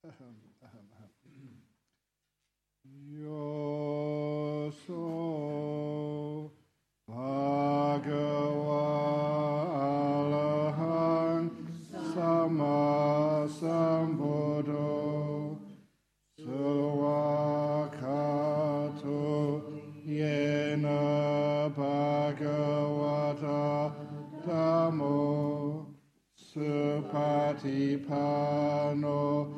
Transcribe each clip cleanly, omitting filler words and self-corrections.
Yoso Bhagava Arahang Sama Sambuddho Sawakato Yena Bhagavata Dhammo Supatipano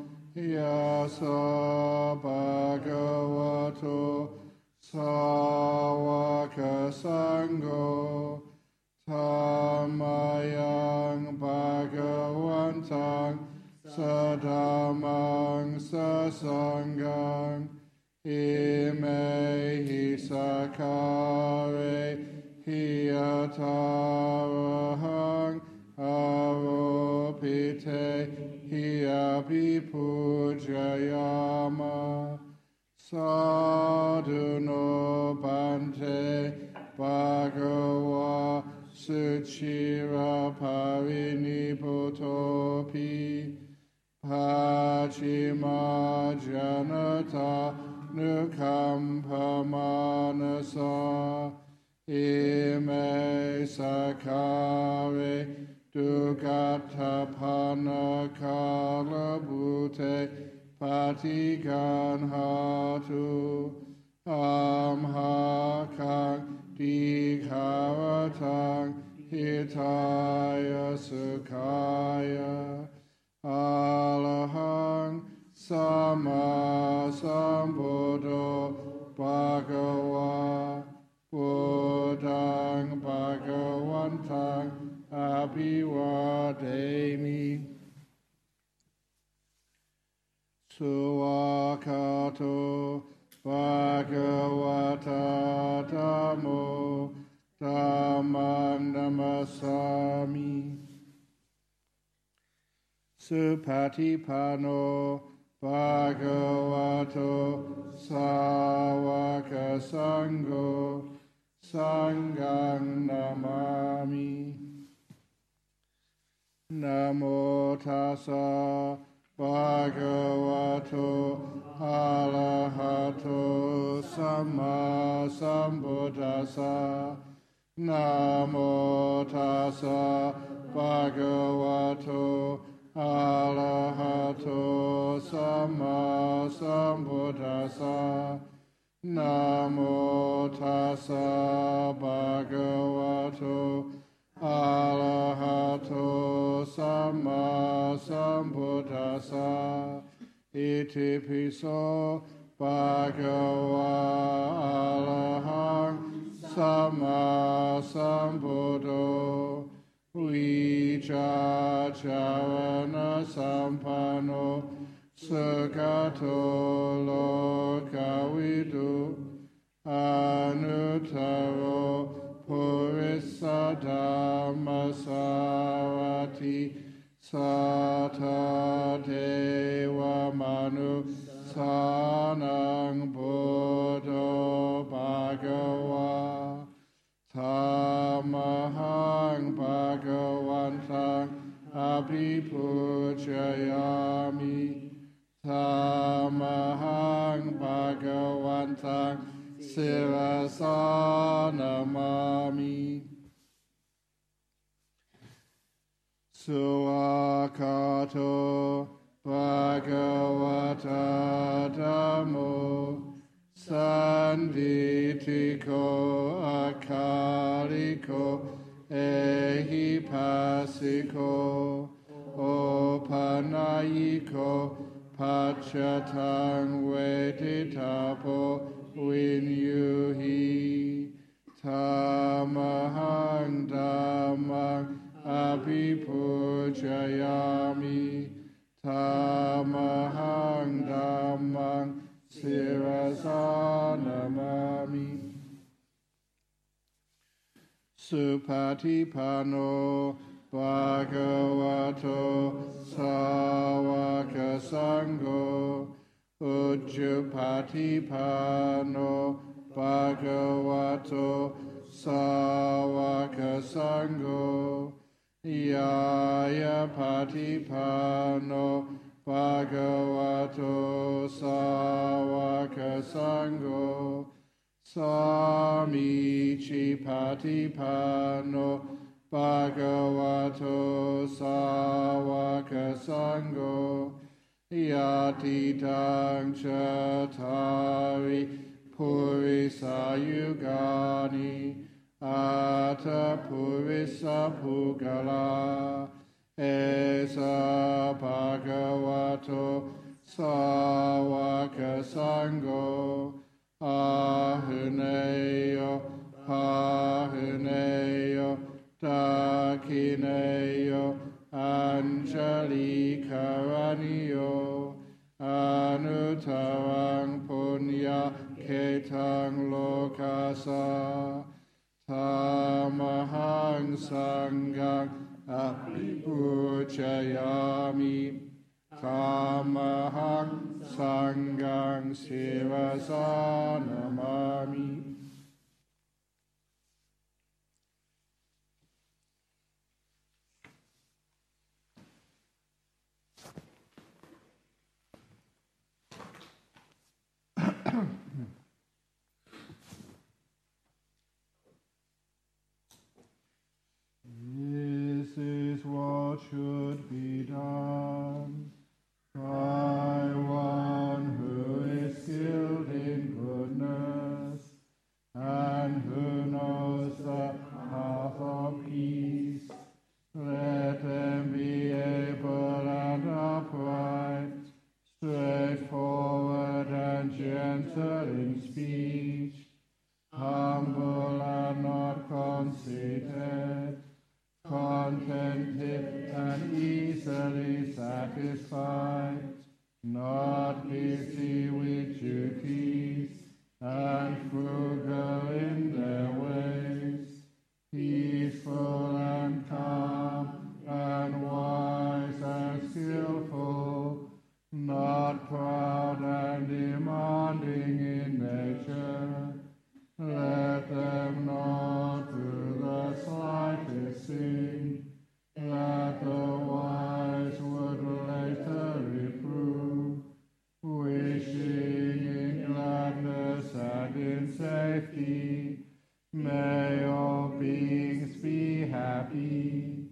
Yasa Bhagavato Sawaka Sangho Tamayang Bhagavantang Sadhamang Sasangang Imehi Sakare Hiyatarahang Aropite Hiyapipujayama Sadhuno Bante Bhagava Suchira Pariniputopi Pachima Janata Nukampamanasa Ime Sakare Dugatapana Kalabhute Patigan Hatu Amhakang Dikharatang Hitaya Sukhaya Alahang Sama Sambuddho Bhagava Buddhang Bhagavantang Abhivademi Suwakato Bhagavata Dhammo Dhammam Namasami Supatipano Bhagavato Sawaka Sangho Sanghang Namami Namo Tassa Bhagavato Arahato Samma Sambuddhassa Namo Tassa Bhagavato Arahato Samma Sambuddhassa Namo Tassa Bhagavato Arahato Samma Sambuddhassa Iti piso Bhagava Arahang Samma Sambuddho Vijacharana Sampano Sugato Lokavidu Anuttaro Purisadhammasarati Sata Deva Manu Sanang Buddho Bhagava Tamahang Bhagavantang Abhipujayami Tamahang Bhagavantang Sirasa Namami Suwakato Bhagavata Dhammo Sanditiko Akariko Ehipasiko Opanayiko Pachatang Veditapo Vinyuhi Tamahang Dhammang Abhipujayami Tamahang Dhammang Sirasa Namami Supatipano Bhagavato Sawaka Sangho Ujjapatipano Bhagavato Sawaka Sangho Yaya Patipano Bhagavato Bhagavato Sāvaka Sangho Samichi Patipanno Bhagavato Sāvaka Sangho Yati Tang Chatari Purisa Yugani Ata Purisa Pugala Esa Bhagavato Sāvaka Sangho Ahuneyo Pahuneyo Dakineyo Anjali Karaniyo Anutarang Punya Ketang Lokasa Tamahang Sangang Abhipujayami Tamahang Sangang Sirasa Namami. This is what should be done by one who is skilled in goodness and who knows the path of peace. Let them be able and upright, straightforward and gentle in speech, humble and not conceited, contented and easily satisfied, not busy with duties, and frugal in their ways, peaceful and calm, and wise and skillful, not proud and demanding in nature. Let them not do the slightest sin, that the wise would later reprove, wishing in gladness and in safety. May all beings be happy,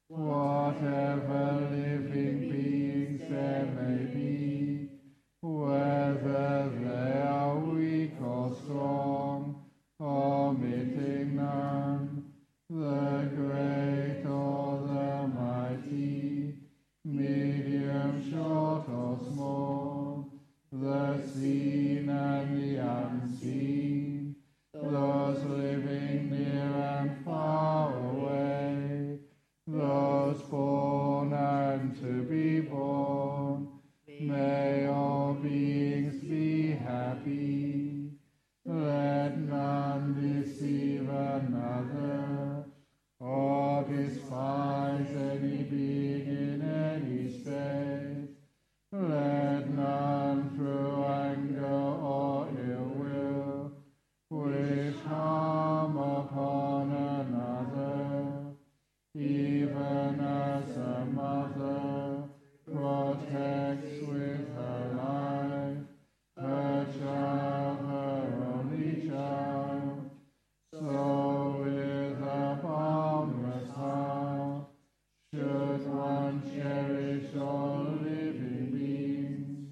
whatever living beings there may be, whether they are weak or strong, omitting none, the great or the mighty, medium, short or small, the seen and the unseen, those living near and far away, those born and to be born. May all beings be happy. Let none deceive another, or despise any being in any state. Let none through anger or ill will wish harm upon another, even as a mother protects with her life her child, her only child. So with a boundless heart should one cherish all living beings,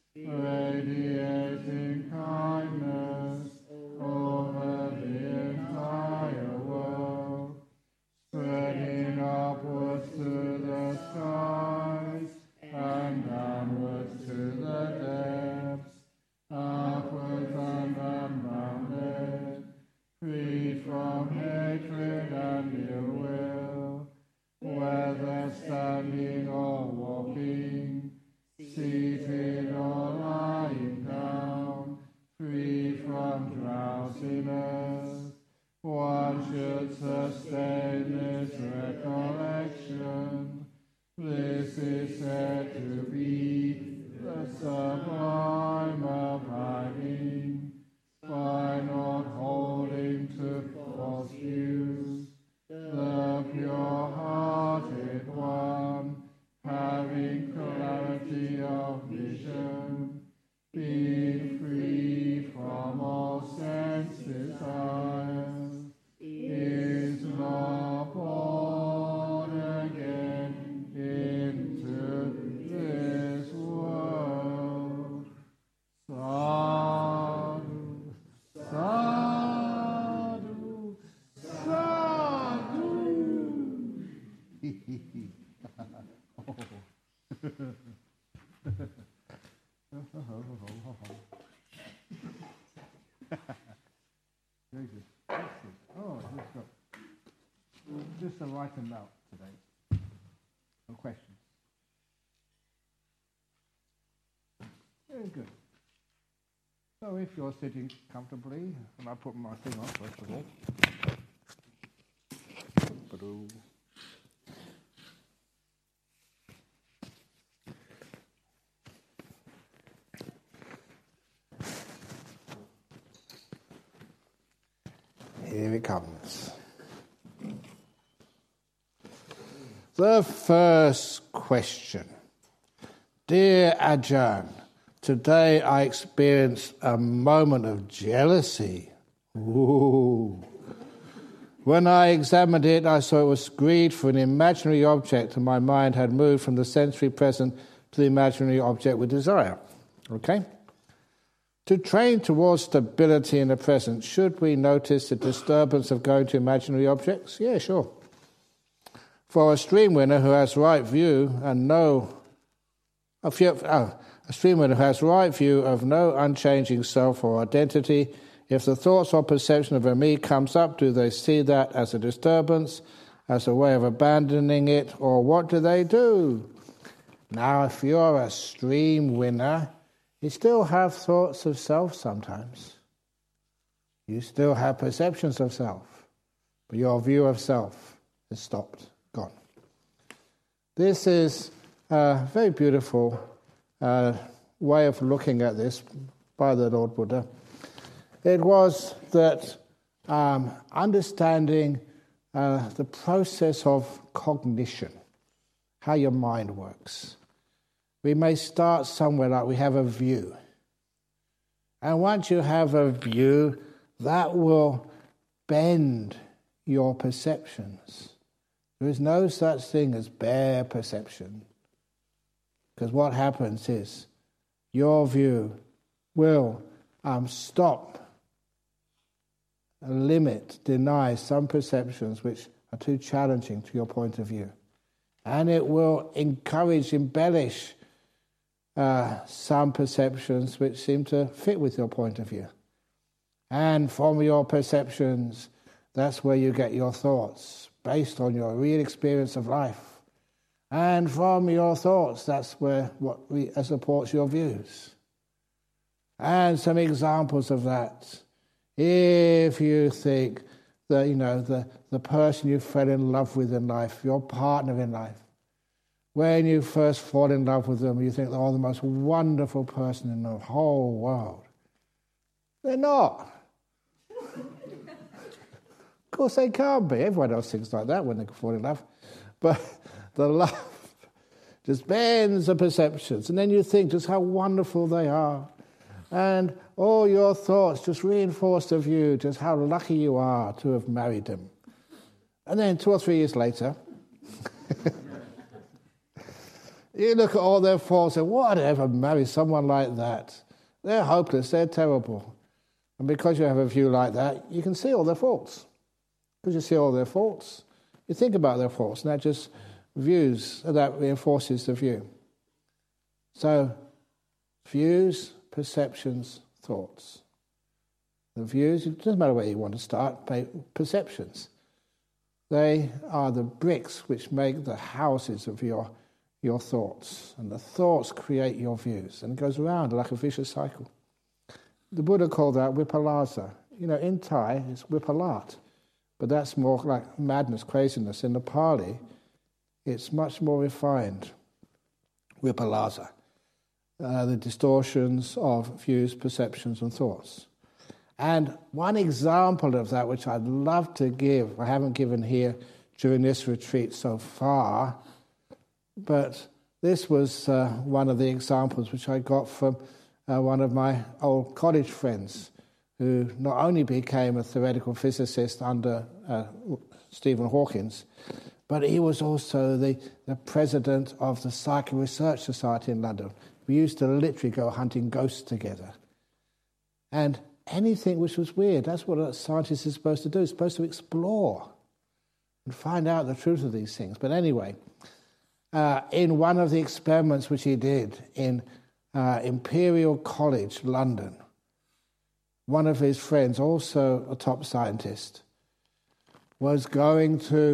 radiating kindness over the entire world, spreading upwards to the skies and downwards to the depths, upwards and unbounded, freed from hatred and ill will, whether standing or walking, seated or lying down, free from drowsiness. One should sustain this recollection, this just to write a note today. No questions. Very good. So if you're sitting comfortably, and I put my thing on first of all. Here it comes. The first question. Dear Ajahn, today I experienced a moment of jealousy. Ooh. When I examined it, I saw it was greed for an imaginary object, and my mind had moved from the sensory present to the imaginary object with desire. Okay? To train towards stability in the present, should we notice the disturbance of going to imaginary objects? Yeah, sure. For a stream winner who has right view and a stream winner who has right view of no unchanging self or identity, if the thoughts or perception of a me comes up, do they see that as a disturbance, as a way of abandoning it, or what do they do? Now, if you're a stream winner, you still have thoughts of self sometimes. You still have perceptions of self, but your view of self is stopped, gone. This is a very beautiful way of looking at this by the Lord Buddha. It was that understanding the process of cognition, how your mind works. We may start somewhere like we have a view. And once you have a view, that will bend your perceptions. There is no such thing as bare perception. Because what happens is your view will stop, limit, deny some perceptions which are too challenging to your point of view. And it will encourage, embellish some perceptions which seem to fit with your point of view. And from your perceptions, that's where you get your thoughts, based on your real experience of life. And from your thoughts, that's where what supports your views. And some examples of that. If you think that, the person you fell in love with in life, your partner in life, when you first fall in love with them, you think they're the most wonderful person in the whole world. They're not. Of course they can't be. Everyone else thinks like that when they fall in love. But the love just bends the perceptions. And then you think just how wonderful they are. And all your thoughts just reinforce the view, just how lucky you are to have married them. And then 2 or 3 years later, you look at all their faults and say, whatever, marry someone like that? They're hopeless, they're terrible. And because you have a view like that, you can see all their faults. Because you see all their faults, you think about their faults, and that just that reinforces the view. So, views, perceptions, thoughts. The views, it doesn't matter where you want to start, perceptions. They are the bricks which make the houses of your thoughts. And the thoughts create your views. And it goes around like a vicious cycle. The Buddha called that vipallasa. In Thai, it's vipalat. But that's more like madness, craziness. In the Pali, it's much more refined. Vipallasa. The distortions of views, perceptions, and thoughts. And one example of that, which I'd love to give, I haven't given here during this retreat so far, but this was one of the examples which I got from one of my old college friends, who not only became a theoretical physicist under Stephen Hawking, but he was also the president of the Psychic Research Society in London. We used to literally go hunting ghosts together. And anything which was weird, that's what a scientist is supposed to do. He's supposed to explore and find out the truth of these things. But anyway, in one of the experiments which he did in Imperial College, London, one of his friends, also a top scientist, was going to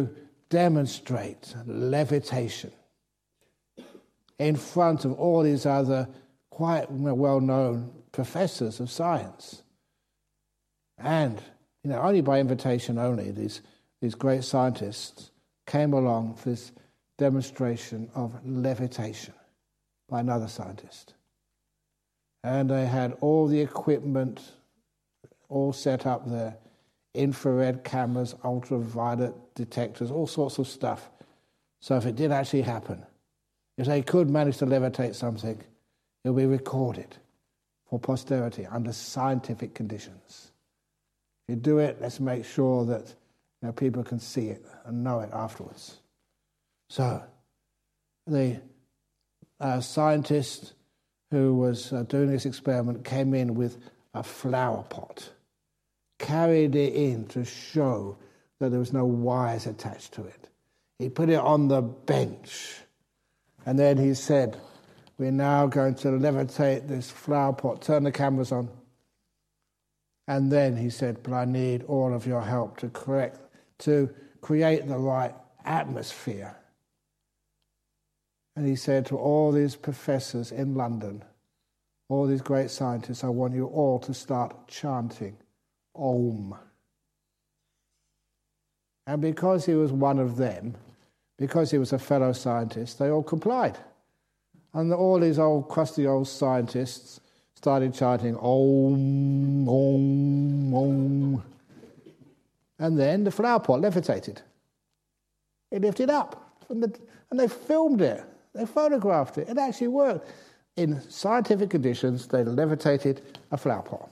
demonstrate levitation in front of all these other quite well-known professors of science. And, only by invitation only, these great scientists came along for this demonstration of levitation by another scientist. And they had all the equipment all set up there, infrared cameras, ultraviolet detectors, all sorts of stuff. So if it did actually happen, if they could manage to levitate something, it will be recorded for posterity under scientific conditions. If you do it, let's make sure that people can see it and know it afterwards. So the scientist who was doing this experiment came in with a flower pot, carried it in to show that there was no wires attached to it. He put it on the bench, and then he said, we're now going to levitate this flower pot, turn the cameras on. And then he said, but I need all of your help to create the right atmosphere. And he said to all these professors in London, all these great scientists, I want you all to start chanting Om. And because he was one of them, because he was a fellow scientist, they all complied. And all these old, crusty old scientists started chanting Om, Om, Om. And then the flower pot levitated. It lifted up. And they filmed it. They photographed it. It actually worked. In scientific conditions, they levitated a flower pot.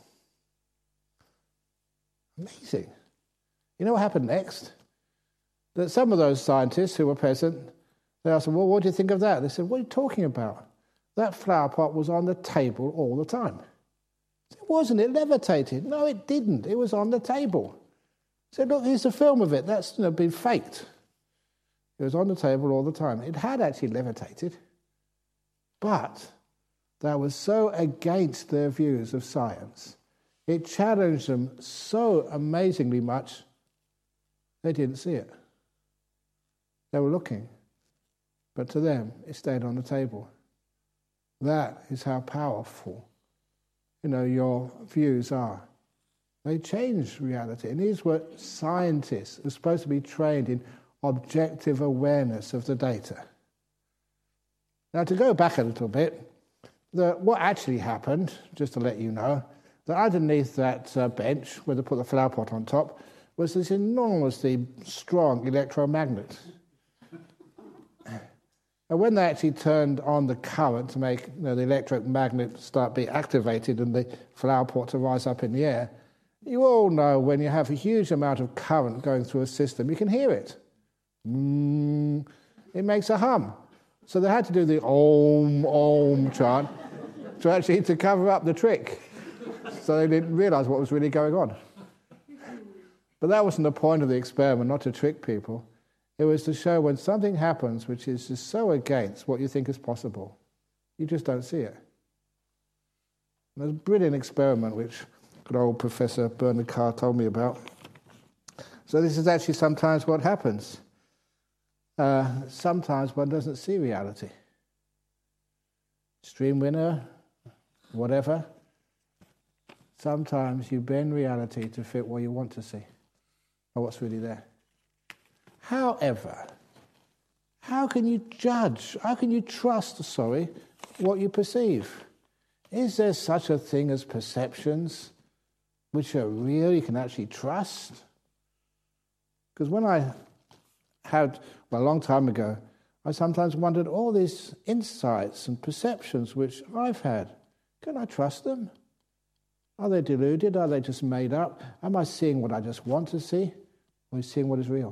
Amazing. You know what happened next? That some of those scientists who were present, they asked them, well, what do you think of that? They said, what are you talking about? That flower pot was on the table all the time. It wasn't. It levitated. No, it didn't. It was on the table. I said, look, here's a film of it. That's been faked. It was on the table all the time. It had actually levitated, but that was so against their views of science. It challenged them so amazingly much, they didn't see it. They were looking, but to them, it stayed on the table. That is how powerful, your views are. They change reality. And these were scientists who were supposed to be trained in objective awareness of the data. Now, to go back a little bit, what actually happened, just to let you know, that underneath that bench, where they put the flower pot on top, was this enormously strong electromagnet. And when they actually turned on the current to make the electromagnet start being activated and the flower pot to rise up in the air, you all know when you have a huge amount of current going through a system, you can hear it. It makes a hum. So they had to do the Om, Om chant to cover up the trick. So they didn't realise what was really going on. But that wasn't the point of the experiment, not to trick people. It was to show when something happens which is just so against what you think is possible, you just don't see it. And there's a brilliant experiment which good old Professor Bernard Carr told me about. So this is actually sometimes what happens. Sometimes one doesn't see reality. Extreme winner, whatever. Sometimes you bend reality to fit what you want to see, or what's really there. However, how can you trust, what you perceive? Is there such a thing as perceptions which are real, you can actually trust? Because when I had, a long time ago, I sometimes wondered, all these insights and perceptions which I've had, can I trust them? Are they deluded? Are they just made up? Am I seeing what I just want to see? Or are you seeing what is real?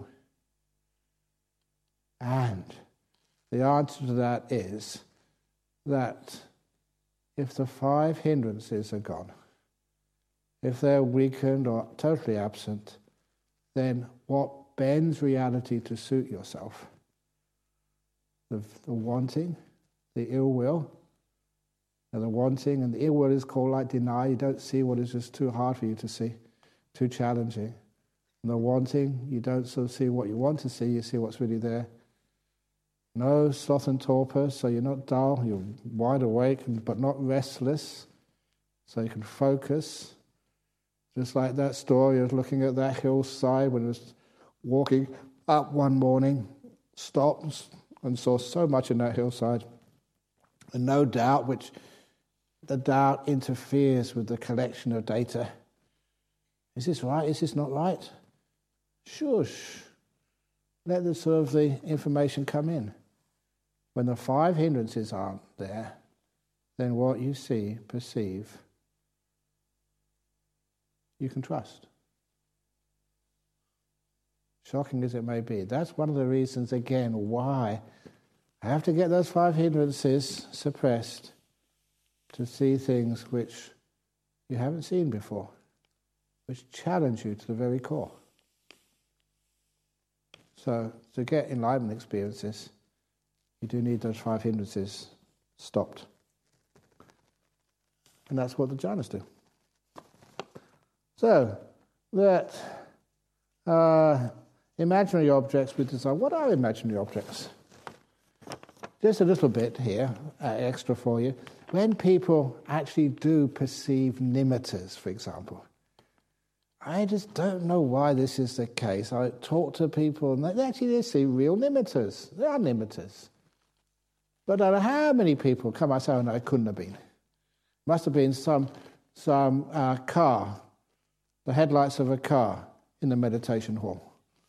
And the answer to that is that if the 5 hindrances are gone, if they're weakened or totally absent, then what bends reality to suit yourself, the wanting, the ill will, and the wanting and the ill will is called like denial. You don't see what is just too hard for you to see, too challenging. No wanting, you don't sort of see what you want to see, you see what's really there. No sloth and torpor, so you're not dull, you're wide awake but not restless, so you can focus. Just like that story of looking at that hillside when it was walking up one morning, stopped and saw so much in that hillside. And no doubt, which the doubt interferes with the collection of data. Is this right? Is this not right? Shush. Let the information come in. When the 5 hindrances aren't there, then what you see, perceive, you can trust. Shocking as it may be. That's one of the reasons, again, why I have to get those 5 hindrances suppressed to see things which you haven't seen before, which challenge you to the very core. So, to get enlightenment experiences, you do need those 5 hindrances stopped. And that's what the jhanas do. So, that imaginary objects we design. What are imaginary objects? Just a little bit here, extra for you. When people actually do perceive nimittas, for example, I just don't know why this is the case. I talk to people and they see real nimittas. They are nimittas. But I don't know how many people come and say, oh no, it couldn't have been. Must have been some car, the headlights of a car in the meditation hall.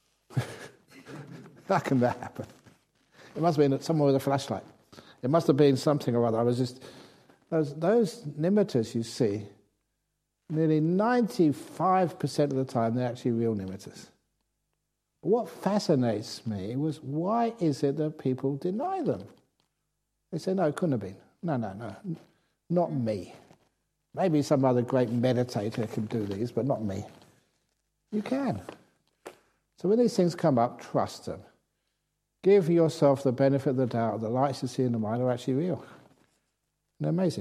How can that happen? It must have been someone with a flashlight. It must have been something or other. I was just those nimittas you see, nearly 95% of the time they're actually real nimittas. What fascinates me was why is it that people deny them? They say, no, it couldn't have been. No, not me. Maybe some other great meditator can do these, but not me. You can. So when these things come up, trust them. Give yourself the benefit of the doubt. The lights you see in the mind are actually real. They're amazing.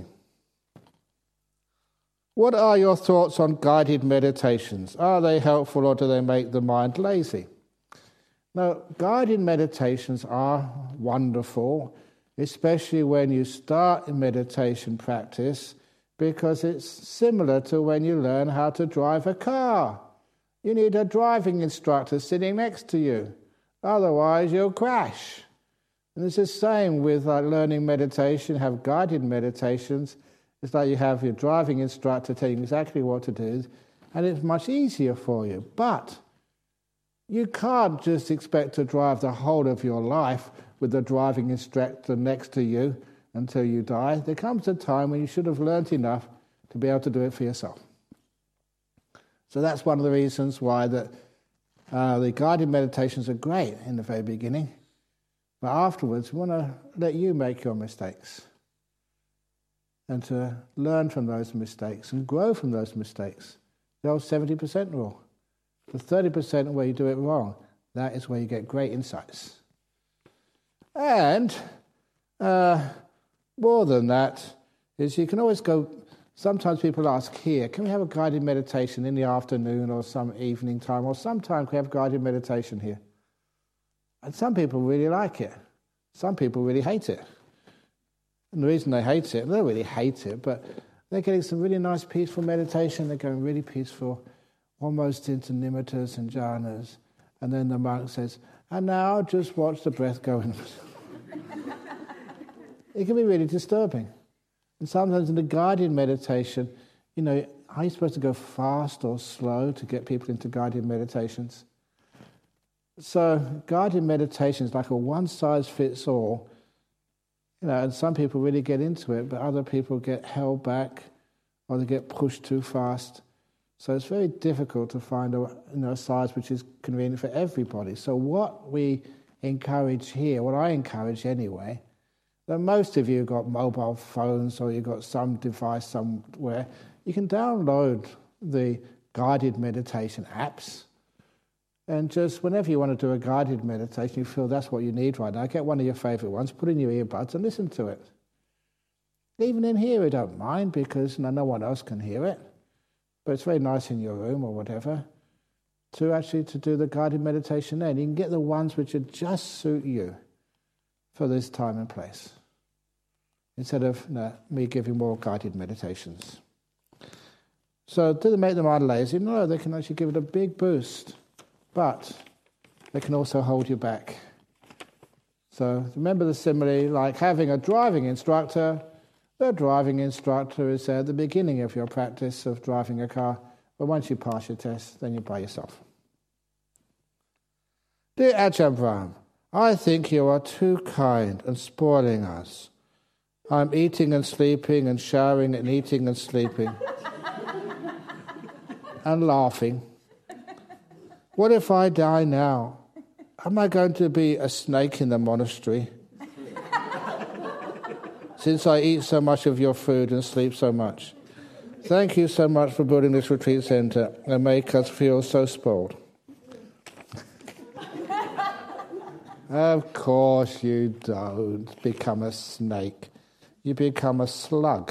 What are your thoughts on guided meditations? Are they helpful or do they make the mind lazy? Now, guided meditations are wonderful, especially when you start a meditation practice, because it's similar to when you learn how to drive a car. You need a driving instructor sitting next to you. Otherwise, you'll crash. And it's the same with learning meditation, have guided meditations. It's like you have your driving instructor telling you exactly what to do, and it's much easier for you. But you can't just expect to drive the whole of your life with the driving instructor next to you until you die. There comes a time when you should have learnt enough to be able to do it for yourself. So that's one of the reasons why the guided meditations are great in the very beginning. But afterwards, we want to let you make your mistakes and to learn from those mistakes and grow from those mistakes. The old 70% rule. The 30% where you do it wrong, that is where you get great insights. And more than that is you can always go, sometimes people ask here, can we have a guided meditation in the afternoon or some evening time, or sometimes we have guided meditation here. And some people really like it. Some people really hate it. And the reason they hate it, they don't really hate it, but they're getting some really nice peaceful meditation, they're going really peaceful, almost into nimittas and jhanas. And then the monk says, and now just watch the breath go in. It can be really disturbing. And sometimes in the guided meditation, are you supposed to go fast or slow to get people into guided meditations? So guided meditation is like a one-size-fits-all, and some people really get into it, but other people get held back or they get pushed too fast. So it's very difficult to find a size which is convenient for everybody. So what we encourage here, what I encourage anyway, that most of you got mobile phones or you've got some device somewhere, you can download the guided meditation apps, and just whenever you want to do a guided meditation, you feel that's what you need right now, get one of your favourite ones, put in your earbuds and listen to it. Even in here, we don't mind because no one else can hear it, but it's very nice in your room or whatever. to do the guided meditation then. You can get the ones which would just suit you for this time and place, instead of me giving more guided meditations. So do they make the mind lazy? No, they can actually give it a big boost, but they can also hold you back. So remember the simile, like having a driving instructor. The driving instructor is at the beginning of your practice of driving a car, but once you pass your test, then you're by yourself. Dear Ajahn Brahm, I think you are too kind and spoiling us. I'm eating and sleeping and showering and eating and sleeping and laughing. What if I die now? Am I going to be a snake in the monastery? Since I eat so much of your food and sleep so much. Thank you so much for building this retreat center and make us feel so spoiled. Of course you don't become a snake. You become a slug.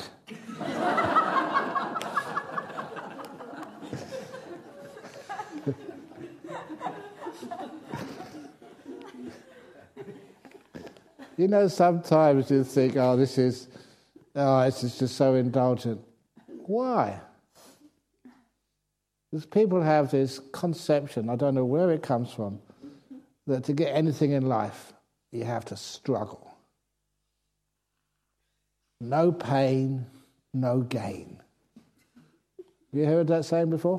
You know, sometimes you think, this is just so indulgent. Why? Because people have this conception, I don't know where it comes from, that to get anything in life, you have to struggle. No pain, no gain. Have you heard that saying before?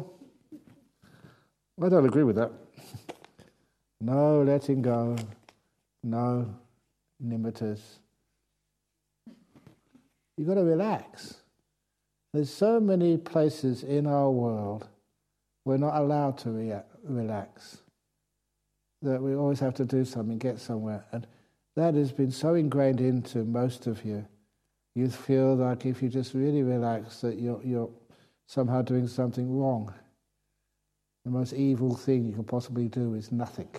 I don't agree with that. No letting go, no nimittas. You've got to relax. There's so many places in our world we're not allowed to relax, that we always have to do something, get somewhere. And that has been so ingrained into most of you. You feel like if you just really relax that you're somehow doing something wrong. The most evil thing you can possibly do is nothing.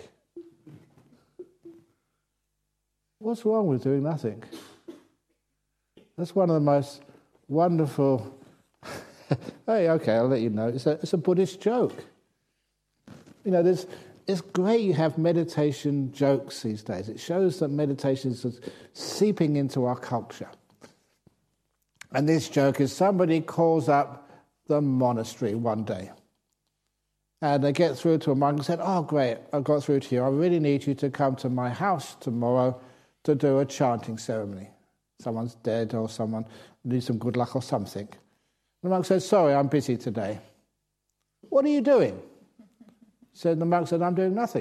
What's wrong with doing nothing? That's one of the most wonderful... Hey, okay, I'll let you know. It's a Buddhist joke. You know, it's great you have meditation jokes these days. It shows that meditation is seeping into our culture. And this joke is somebody calls up the monastery one day. And they get through to a monk and said, oh, great, I've got through to you. I really need you to come to my house tomorrow to do a chanting ceremony. Someone's dead or someone needs some good luck or something. The monk says, sorry, I'm busy today. What are you doing? The monk said, I'm doing nothing.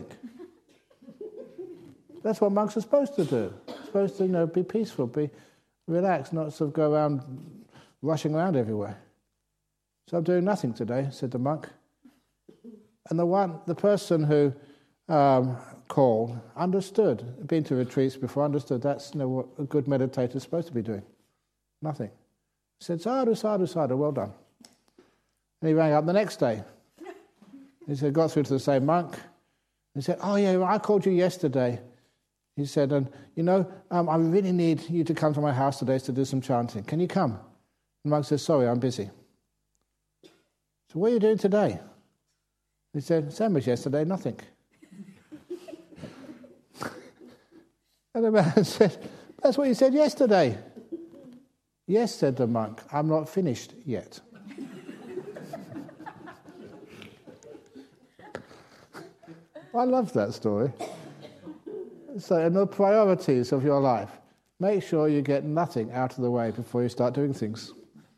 That's what monks are supposed to do. Supposed to, be peaceful, be relaxed, not sort of go around rushing around everywhere. So I'm doing nothing today, said the monk. And the person who called understood, been to retreats before, understood that's what a good meditator is supposed to be doing. Nothing. He said, sadhu, sadhu, sadhu, well done. And he rang up the next day. He said, got through to the same monk. He said, oh yeah, I called you yesterday. He said, and I really need you to come to my house today to do some chanting. Can you come? The monk said, sorry, I'm busy. So what are you doing today? He said, same as yesterday, nothing. And the man said, that's what you said yesterday. Yes, said the monk, I'm not finished yet. I love that story. So in the priorities of your life, make sure you get nothing out of the way before you start doing things.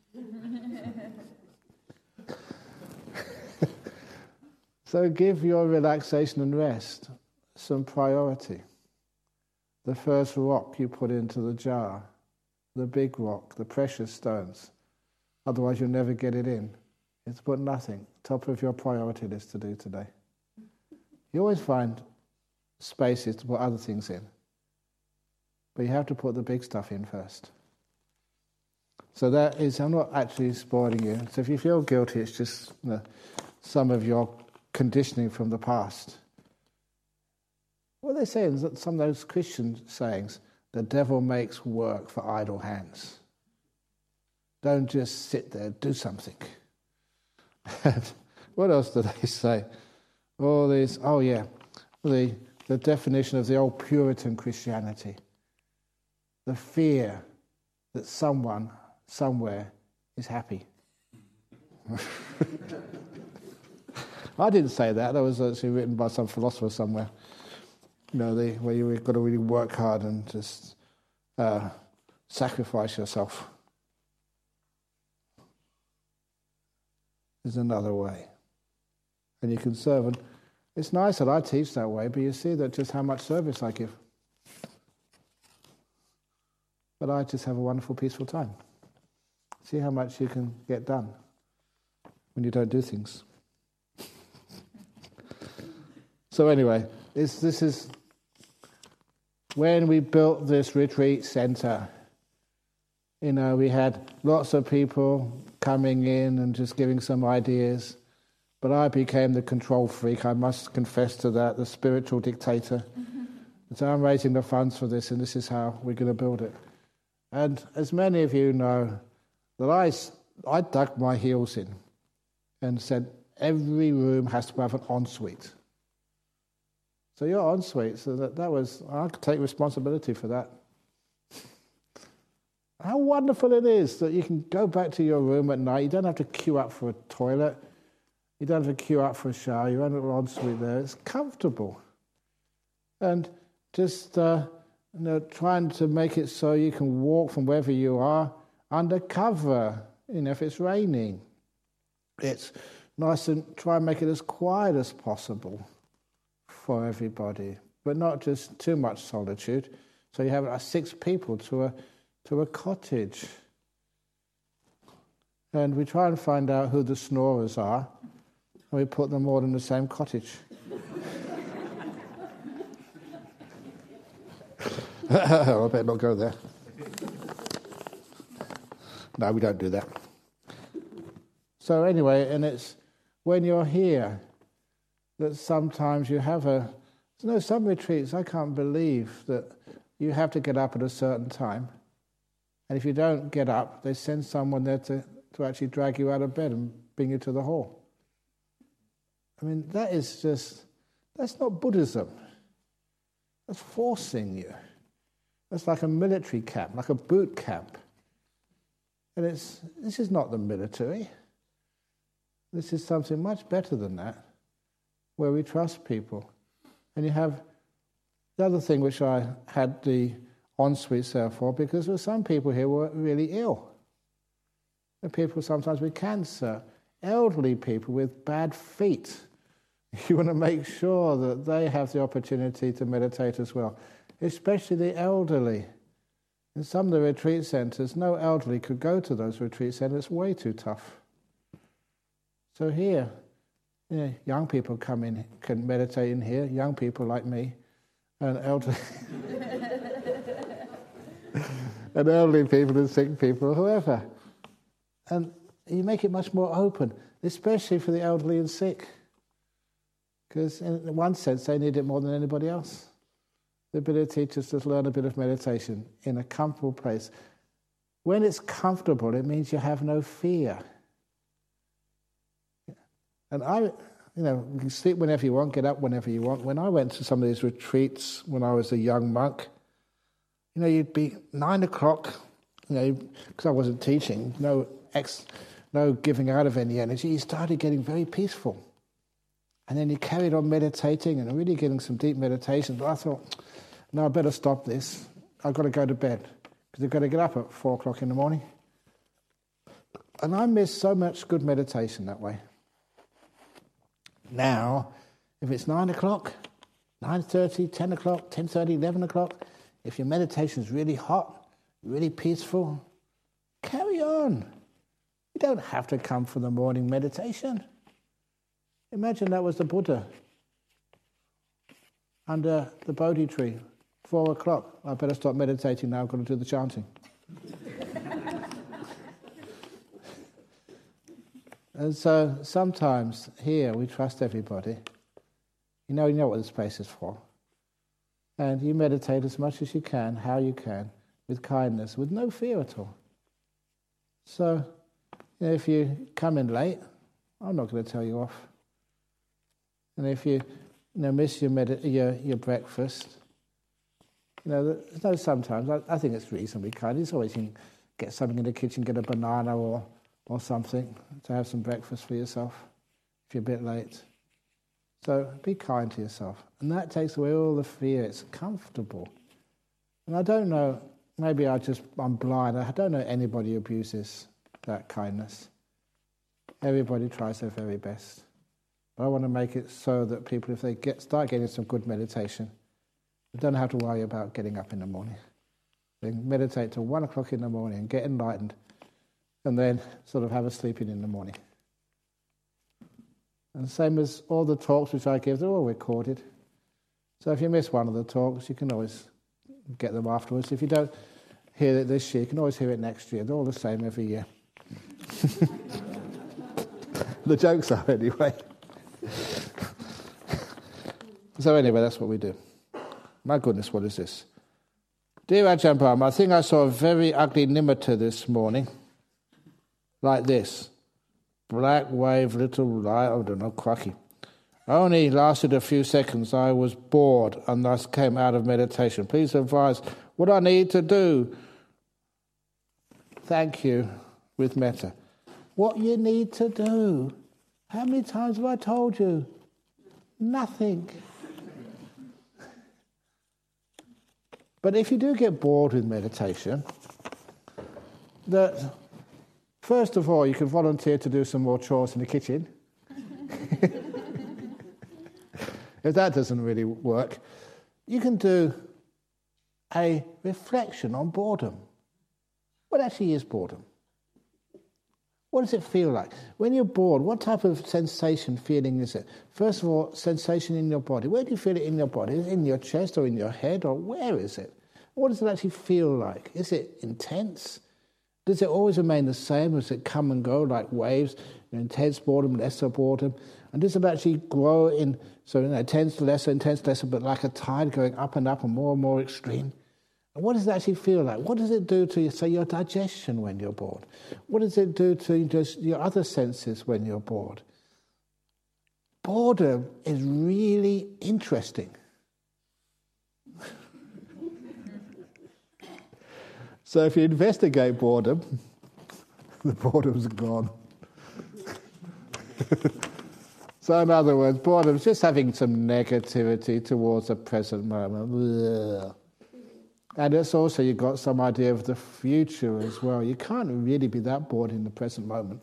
So give your relaxation and rest some priority. The first rock you put into the jar, the big rock, the precious stones. Otherwise you'll never get it in. It's put nothing, top of your priority list to do today. You always find spaces to put other things in. But you have to put the big stuff in first. So that is, I'm not actually spoiling you. So if you feel guilty, it's just some of your conditioning from the past. What they say is that some of those Christian sayings, the devil makes work for idle hands. Don't just sit there, do something. What else do they say? all these, the definition of the old Puritan Christianity. The fear that someone, somewhere, is happy. I didn't say that. That was actually written by some philosopher somewhere. Where you've got to really work hard and just sacrifice yourself. There's another way. And you can serve. And it's nice that I teach that way, but you see that just how much service I give. But I just have a wonderful, peaceful time. See how much you can get done when you don't do things. So anyway, this is when we built this retreat center. We had lots of people coming in and just giving some ideas. But I became the control freak, I must confess to that, the spiritual dictator. So I'm raising the funds for this, and this is how we're going to build it. And as many of you know, that I dug my heels in and said every room has to have an ensuite. So your ensuite, so that was, I could take responsibility for that. How wonderful it is that you can go back to your room at night, you don't have to queue up for a toilet, you don't have to queue up for a shower, you have an ensuite there, it's comfortable. And just trying to make it so you can walk from wherever you are under cover, if it's raining. It's nice and try and make it as quiet as possible for everybody, but not just too much solitude. So you have 6 people to a cottage. And we try and find out who the snorers are, and we put them all in the same cottage. I better not go there. No, we don't do that. So anyway, and it's when you're here that sometimes you have some retreats, I can't believe that you have to get up at a certain time. And if you don't get up, they send someone there to actually drag you out of bed and bring you to the hall. I mean, that's not Buddhism. That's forcing you. That's like a military camp, like a boot camp. And this is not the military. This is something much better than that, where we trust people. And you have the other thing which I had the ensuite there for, because there were some people here who were really ill. The people sometimes with cancer, elderly people with bad feet. You want to make sure that they have the opportunity to meditate as well, especially the elderly. In some of the retreat centres, no elderly could go to those retreat centres. It's way too tough. So here, young people come in, can meditate in here, young people like me, and elderly, and elderly people and sick people, whoever. And you make it much more open, especially for the elderly and sick. Because in one sense, they need it more than anybody else. The ability to just learn a bit of meditation in a comfortable place. When it's comfortable, it means you have no fear. And you can sleep whenever you want, get up whenever you want. When I went to some of these retreats when I was a young monk, you'd be 9 o'clock, because I wasn't teaching, no giving out of any energy. You started getting very peaceful. And then you carried on meditating and really getting some deep meditation. But I thought, no, I better stop this. I've got to go to bed because I've got to get up at 4 o'clock in the morning. And I missed so much good meditation that way. Now, if it's 9 o'clock, 9:30, 10 o'clock, 10:30, 11 o'clock, if your meditation is really hot, really peaceful, carry on. You don't have to come for the morning meditation. Imagine that was the Buddha under the Bodhi tree, 4 o'clock. I better stop meditating now, I've got to do the chanting. And so sometimes here we trust everybody. You know what this place is for. And you meditate as much as you can, how you can, with kindness, with no fear at all. So, if you come in late, I'm not going to tell you off. And if you miss your breakfast, sometimes I think it's reasonably kind. It's always you can get something in the kitchen, get a banana or something to have some breakfast for yourself if you're a bit late. So be kind to yourself. And that takes away all the fear. It's comfortable. And I don't know, maybe I'm blind. I don't know anybody who abuses that kindness. Everybody tries their very best. But I want to make it so that people, if they start getting some good meditation, they don't have to worry about getting up in the morning. They can meditate till 1 o'clock in the morning and get enlightened, and then sort of have a sleep in the morning. And same as all the talks which I give, they're all recorded. So if you miss one of the talks, you can always get them afterwards. If you don't hear it this year, you can always hear it next year. They're all the same every year. The jokes are, anyway. So anyway, that's what we do. My goodness, what is this? Dear Ajahn Brahm, I think I saw a very ugly nimitta this morning. Like this. Black wave, little light, I don't know, cracky. Only lasted a few seconds. I was bored and thus came out of meditation. Please advise what I need to do. Thank you, with metta. What you need to do? How many times have I told you? Nothing. But if you do get bored with meditation, that first of all you can volunteer to do some more chores in the kitchen. If that doesn't really work, you can do a reflection on boredom. What actually is boredom? What does it feel like? When you're bored, what type of sensation, feeling is it? First of all, sensation in your body. Where do you feel it in your body? Is it in your chest or in your head, or where is it? What does it actually feel like? Is it intense? Does it always remain the same? Does it come and go like waves? Intense boredom, lesser boredom? And does it actually grow in, intense, lesser, but like a tide going up and more extreme? And what does it actually feel like? What does it do to, your digestion when you're bored? What does it do to just your other senses when you're bored? Boredom is really interesting. So if you investigate boredom, the boredom's gone. So in other words, boredom is just having some negativity towards the present moment. Ugh. And it's also, you've got some idea of the future as well. You can't really be that bored in the present moment.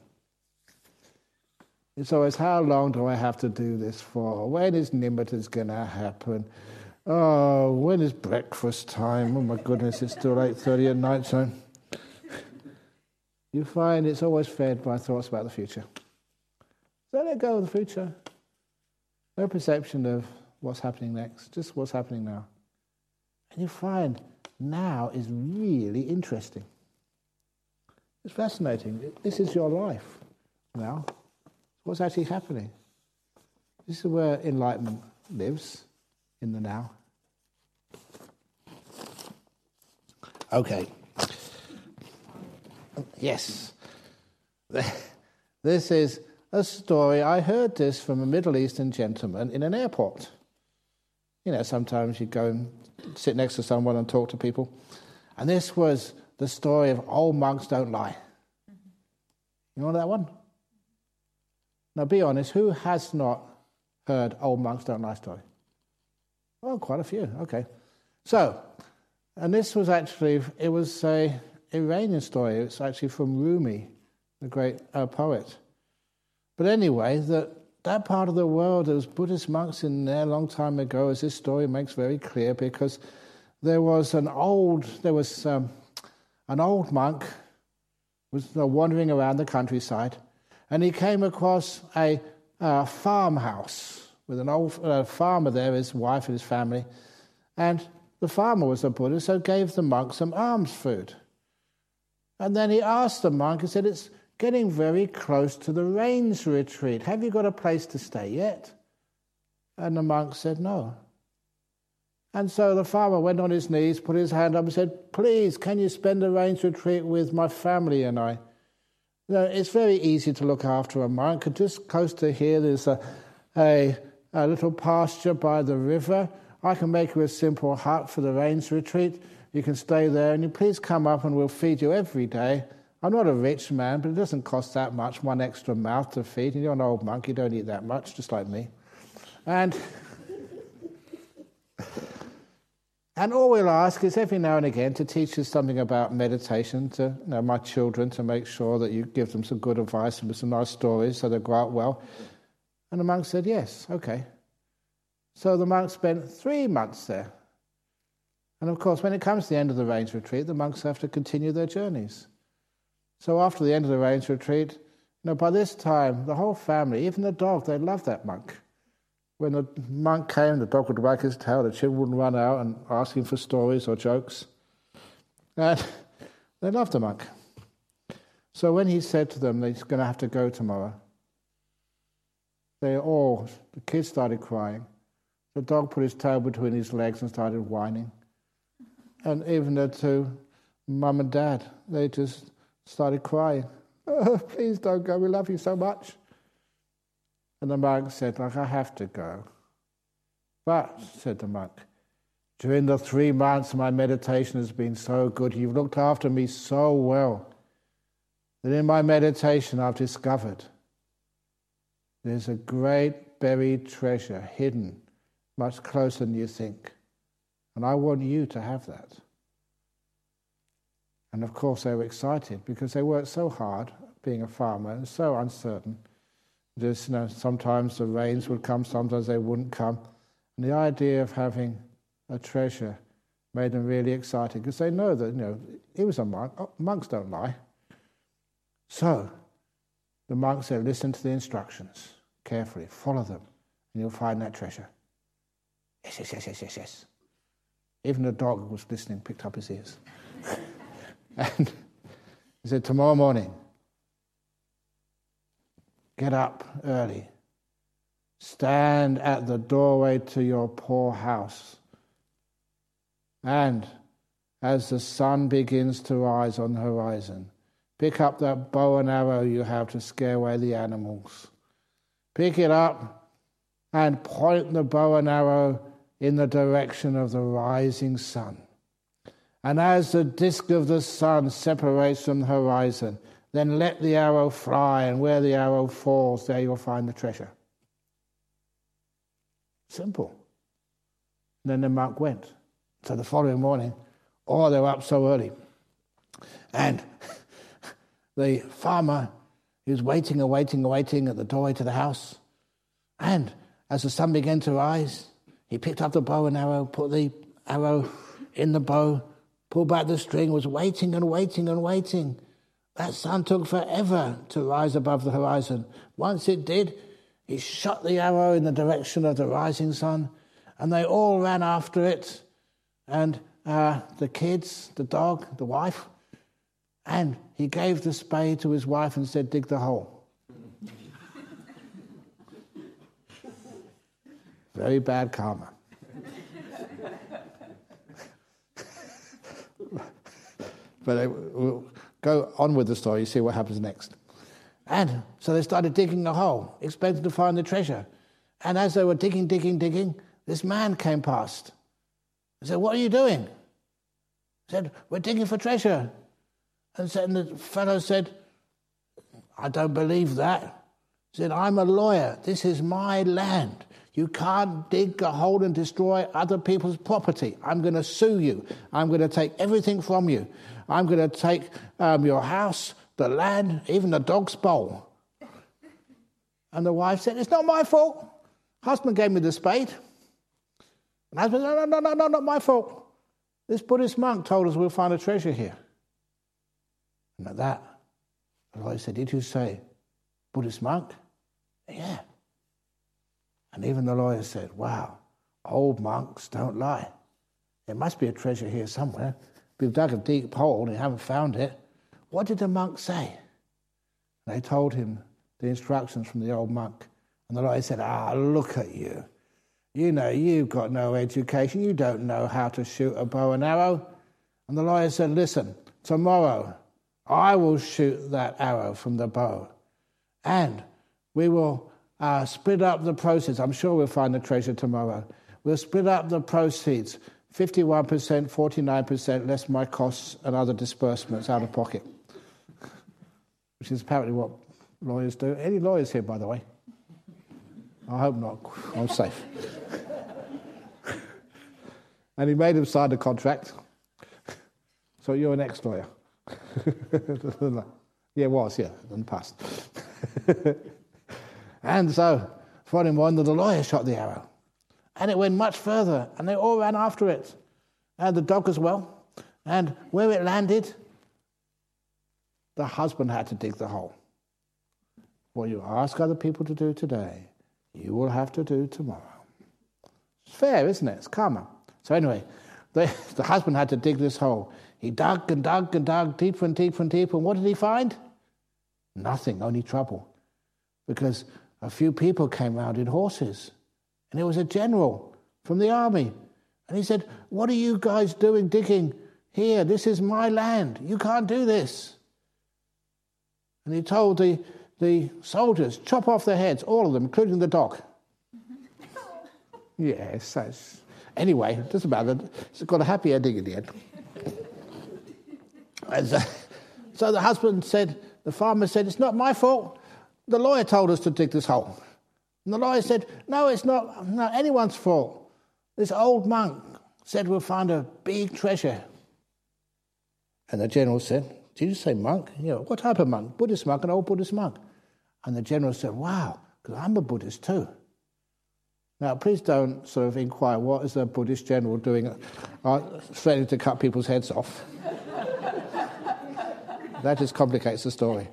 It's always, how long do I have to do this for? When is nimitta going to happen? Oh, when is breakfast time? Oh my goodness, it's still 8:30 at night time. You find it's always fed by thoughts about the future. So let go of the future. No perception of what's happening next, just what's happening now. And you find now is really interesting. It's fascinating. This is your life now. What's actually happening? This is where enlightenment lives, in the now. Okay. Yes. This is a story. I heard this from a Middle Eastern gentleman in an airport. Sometimes you go and sit next to someone and talk to people. And this was the story of Old Monks Don't Lie. You know that one? Now be honest, who has not heard Old Monks Don't Lie story? Oh, quite a few. Okay. So, and this was actually, it was an Iranian story. It's actually from Rumi, the great poet. But anyway, that part of the world, there was Buddhist monks in there a long time ago, as this story makes very clear, because there was an old monk was wandering around the countryside, and he came across a farmhouse with an old farmer there, his wife and his family, and the farmer was a Buddhist, so gave the monk some alms food. And then he asked the monk, he said, "It's getting very close to the rains retreat. Have you got a place to stay yet?" And the monk said no. And so the farmer went on his knees, put his hand up and said, "Please, can you spend the rains retreat with my family and I?" It's very easy to look after a monk. Just close to here, there's a a little pasture by the river. I can make you a simple hut for the rains retreat. You can stay there, and you please come up and we'll feed you every day. I'm not a rich man, but it doesn't cost that much, one extra mouth to feed. And you're an old monk, you don't eat that much, just like me. And all we'll ask is every now and again to teach us something about meditation to my children, to make sure that you give them some good advice and some nice stories so they grow up well. And the monk said, yes, okay. So the monk spent 3 months there. And of course, when it comes to the end of the rains retreat, the monks have to continue their journeys. So after the end of the rains retreat, by this time, the whole family, even the dog, they loved that monk. When the monk came, the dog would wag his tail, the children would run out and ask him for stories or jokes. And they loved the monk. So when he said to them that he's going to have to go tomorrow, the kids started crying. The dog put his tail between his legs and started whining. And even the two, mum and dad, they just started crying. Oh, please don't go, we love you so much. And the monk said, I have to go. But, said the monk, during the 3 months my meditation has been so good, you've looked after me so well, that in my meditation I've discovered there's a great buried treasure hidden much closer than you think. And I want you to have that. And of course they were excited because they worked so hard being a farmer and so uncertain. Just, sometimes the rains would come, sometimes they wouldn't come. And the idea of having a treasure made them really excited because they know that, he was a monk. Oh, monks don't lie. So the monk said, listen to the instructions carefully, follow them, and you'll find that treasure. Yes. Even the dog was listening, picked up his ears. And he said, tomorrow morning, get up early. Stand at the doorway to your poor house. And as the sun begins to rise on the horizon, pick up that bow and arrow you have to scare away the animals. Pick it up and point the bow and arrow in the direction of the rising sun. And as the disk of the sun separates from the horizon, then let the arrow fly, and where the arrow falls, there you'll find the treasure. Simple. And then the monk went. So the following morning, they were up so early. And the farmer, he was waiting at the doorway to the house. And as the sun began to rise, he picked up the bow and arrow, put the arrow in the bow, pulled back the string, was waiting and waiting and waiting. That sun took forever to rise above the horizon. Once it did, he shot the arrow in the direction of the rising sun, and they all ran after it, and the kids, the dog, the wife, and he gave the spade to his wife and said, dig the hole. Very bad karma. But we'll go on with the story, see what happens next. And so they started digging the hole, expecting to find the treasure. And as they were digging, this man came past. He said, what are you doing? He said, we're digging for treasure. And the fellow said, I don't believe that. He said, I'm a lawyer. This is my land. You can't dig a hole and destroy other people's property. I'm going to sue you. I'm going to take everything from you. I'm going to take your house, the land, even the dog's bowl. And the wife said, it's not my fault. Husband gave me the spade. And husband said, no, not my fault. This Buddhist monk told us we'll find a treasure here. And at that, the lawyer said, did you say Buddhist monk? Yeah. And even the lawyer said, wow, old monks don't lie. There must be a treasure here somewhere. We've dug a deep hole and haven't found it. What did the monk say? They told him the instructions from the old monk. And the lawyer said, look at you. You know, you've got no education. You don't know how to shoot a bow and arrow. And the lawyer said, listen, tomorrow I will shoot that arrow from the bow. And we will split up the proceeds. I'm sure we'll find the treasure tomorrow. We'll split up the proceeds, 51%, 49% less my costs and other disbursements out of pocket, which is apparently what lawyers do. Any lawyers here, by the way? I hope not. I'm safe. And he made him sign the contract. So you're an ex-lawyer. Yeah, it was, yeah, in the past. And so, following morning, the lawyer shot the arrow. And it went much further, and they all ran after it. And the dog as well. And where it landed, the husband had to dig the hole. What you ask other people to do today, you will have to do tomorrow. It's fair, isn't it? It's karma. So anyway, the husband had to dig this hole. He dug and dug and dug deeper and deeper and deeper. And what did he find? Nothing, only trouble. Because a few people came round in horses. And it was a general from the army. And he said, what are you guys doing digging here? This is my land. You can't do this. And he told the soldiers, chop off their heads, all of them, including the dog. Yes, anyway, it doesn't matter. It's got a happy ending in the end. And so the husband said, the farmer said, it's not my fault. The lawyer told us to dig this hole. And the lawyer said, no, it's not anyone's fault. This old monk said we'll find a big treasure. And the general said, did you say monk? Yeah, what type of monk? Buddhist monk, an old Buddhist monk. And the general said, wow, because I'm a Buddhist too. Now, please don't sort of inquire, what is a Buddhist general doing, threatening to cut people's heads off? That just complicates the story.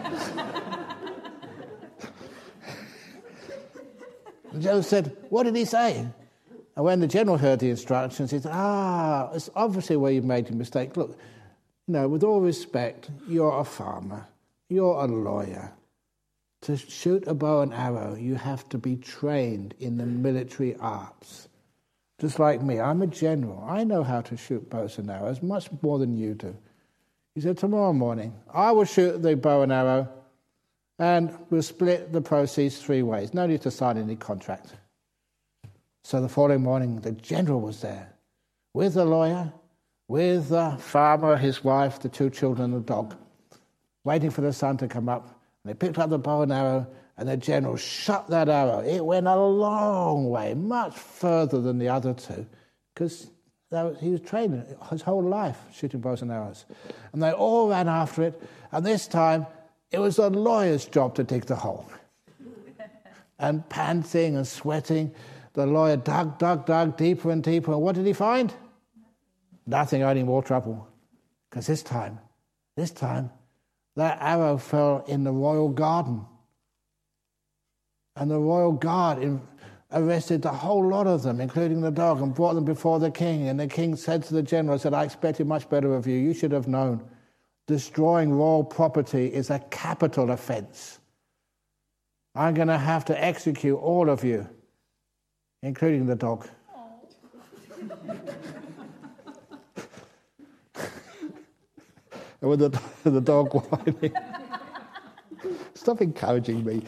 The general said, what did he say? And when the general heard the instructions, he said, it's obviously where you made a mistake. Look, with all respect, you're a farmer, you're a lawyer. To shoot a bow and arrow, you have to be trained in the military arts. Just like me, I'm a general. I know how to shoot bows and arrows much more than you do. He said, tomorrow morning, I will shoot the bow and arrow and we'll split the proceeds 3 ways. No need to sign any contract. So the following morning, the general was there with the lawyer, with the farmer, his wife, the 2 children, and the dog, waiting for the sun to come up. And they picked up the bow and arrow, and the general shot that arrow. It went a long way, much further than the other 2, because he was trained his whole life shooting bows and arrows. And they all ran after it, and this time it was the lawyer's job to dig the hole. And panting and sweating, the lawyer dug deeper and deeper. And what did he find? Nothing, only more trouble. Because this time, that arrow fell in the royal garden. And the royal guard arrested the whole lot of them, including the dog, and brought them before the king. And the king said to the general, I expected much better of you. You should have known. Destroying royal property is a capital offense. I'm going to have to execute all of you, including the dog. And with the dog whining, stop encouraging me.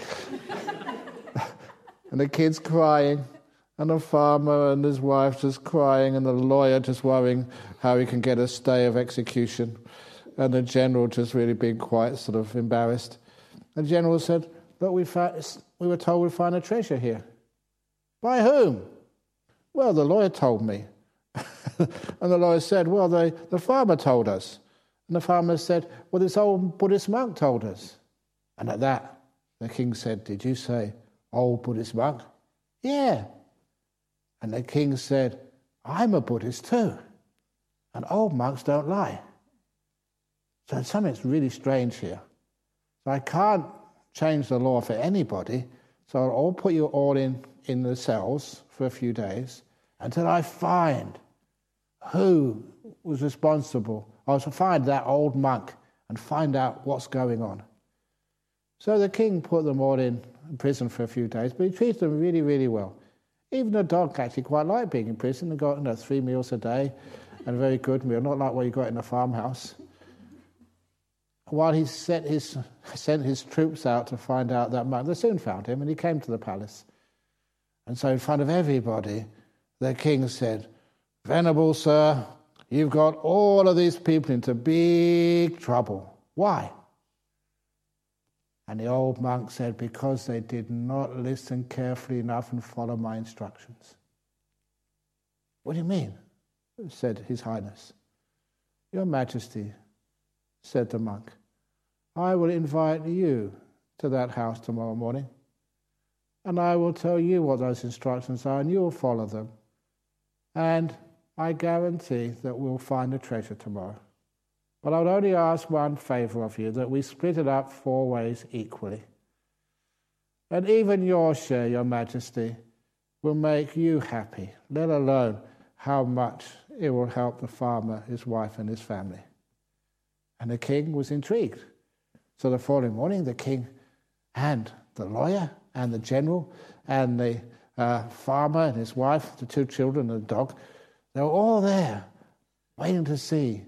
And the kids crying, and the farmer and his wife just crying, and the lawyer just worrying how he can get a stay of execution, and the general just really being quite sort of embarrassed. The general said, look, we were told we'd find a treasure here. By whom? Well, the lawyer told me. And the lawyer said, well, the farmer told us. And the farmer said, well, this old Buddhist monk told us. And at that, the king said, did you say old Buddhist monk? Yeah. And the king said, I'm a Buddhist too. And old monks don't lie. So something's really strange here. So I can't change the law for anybody. So I'll put you all in the cells for a few days until I find who was responsible. I was to find that old monk and find out what's going on. So the king put them all in prison for a few days, but he treated them really, really well. Even the dog actually quite liked being in prison. They got 3 meals a day and a very good meal, not like what you got in a farmhouse. while he sent his troops out to find out that monk, they soon found him, and he came to the palace. And so in front of everybody, the king said, "Venerable sir, you've got all of these people into big trouble. Why?" And the old monk said, "Because they did not listen carefully enough and follow my instructions." "What do you mean?" said His Highness. "Your Majesty," said the monk, "I will invite you to that house tomorrow morning, and I will tell you what those instructions are, and you will follow them. And I guarantee that we'll find the treasure tomorrow. But I would only ask one favour of you, that we split it up 4 ways equally. And even your share, Your Majesty, will make you happy, let alone how much it will help the farmer, his wife and his family." And the king was intrigued. So the following morning, the king and the lawyer and the general and the farmer and his wife, the 2 children and the dog, they were all there waiting to see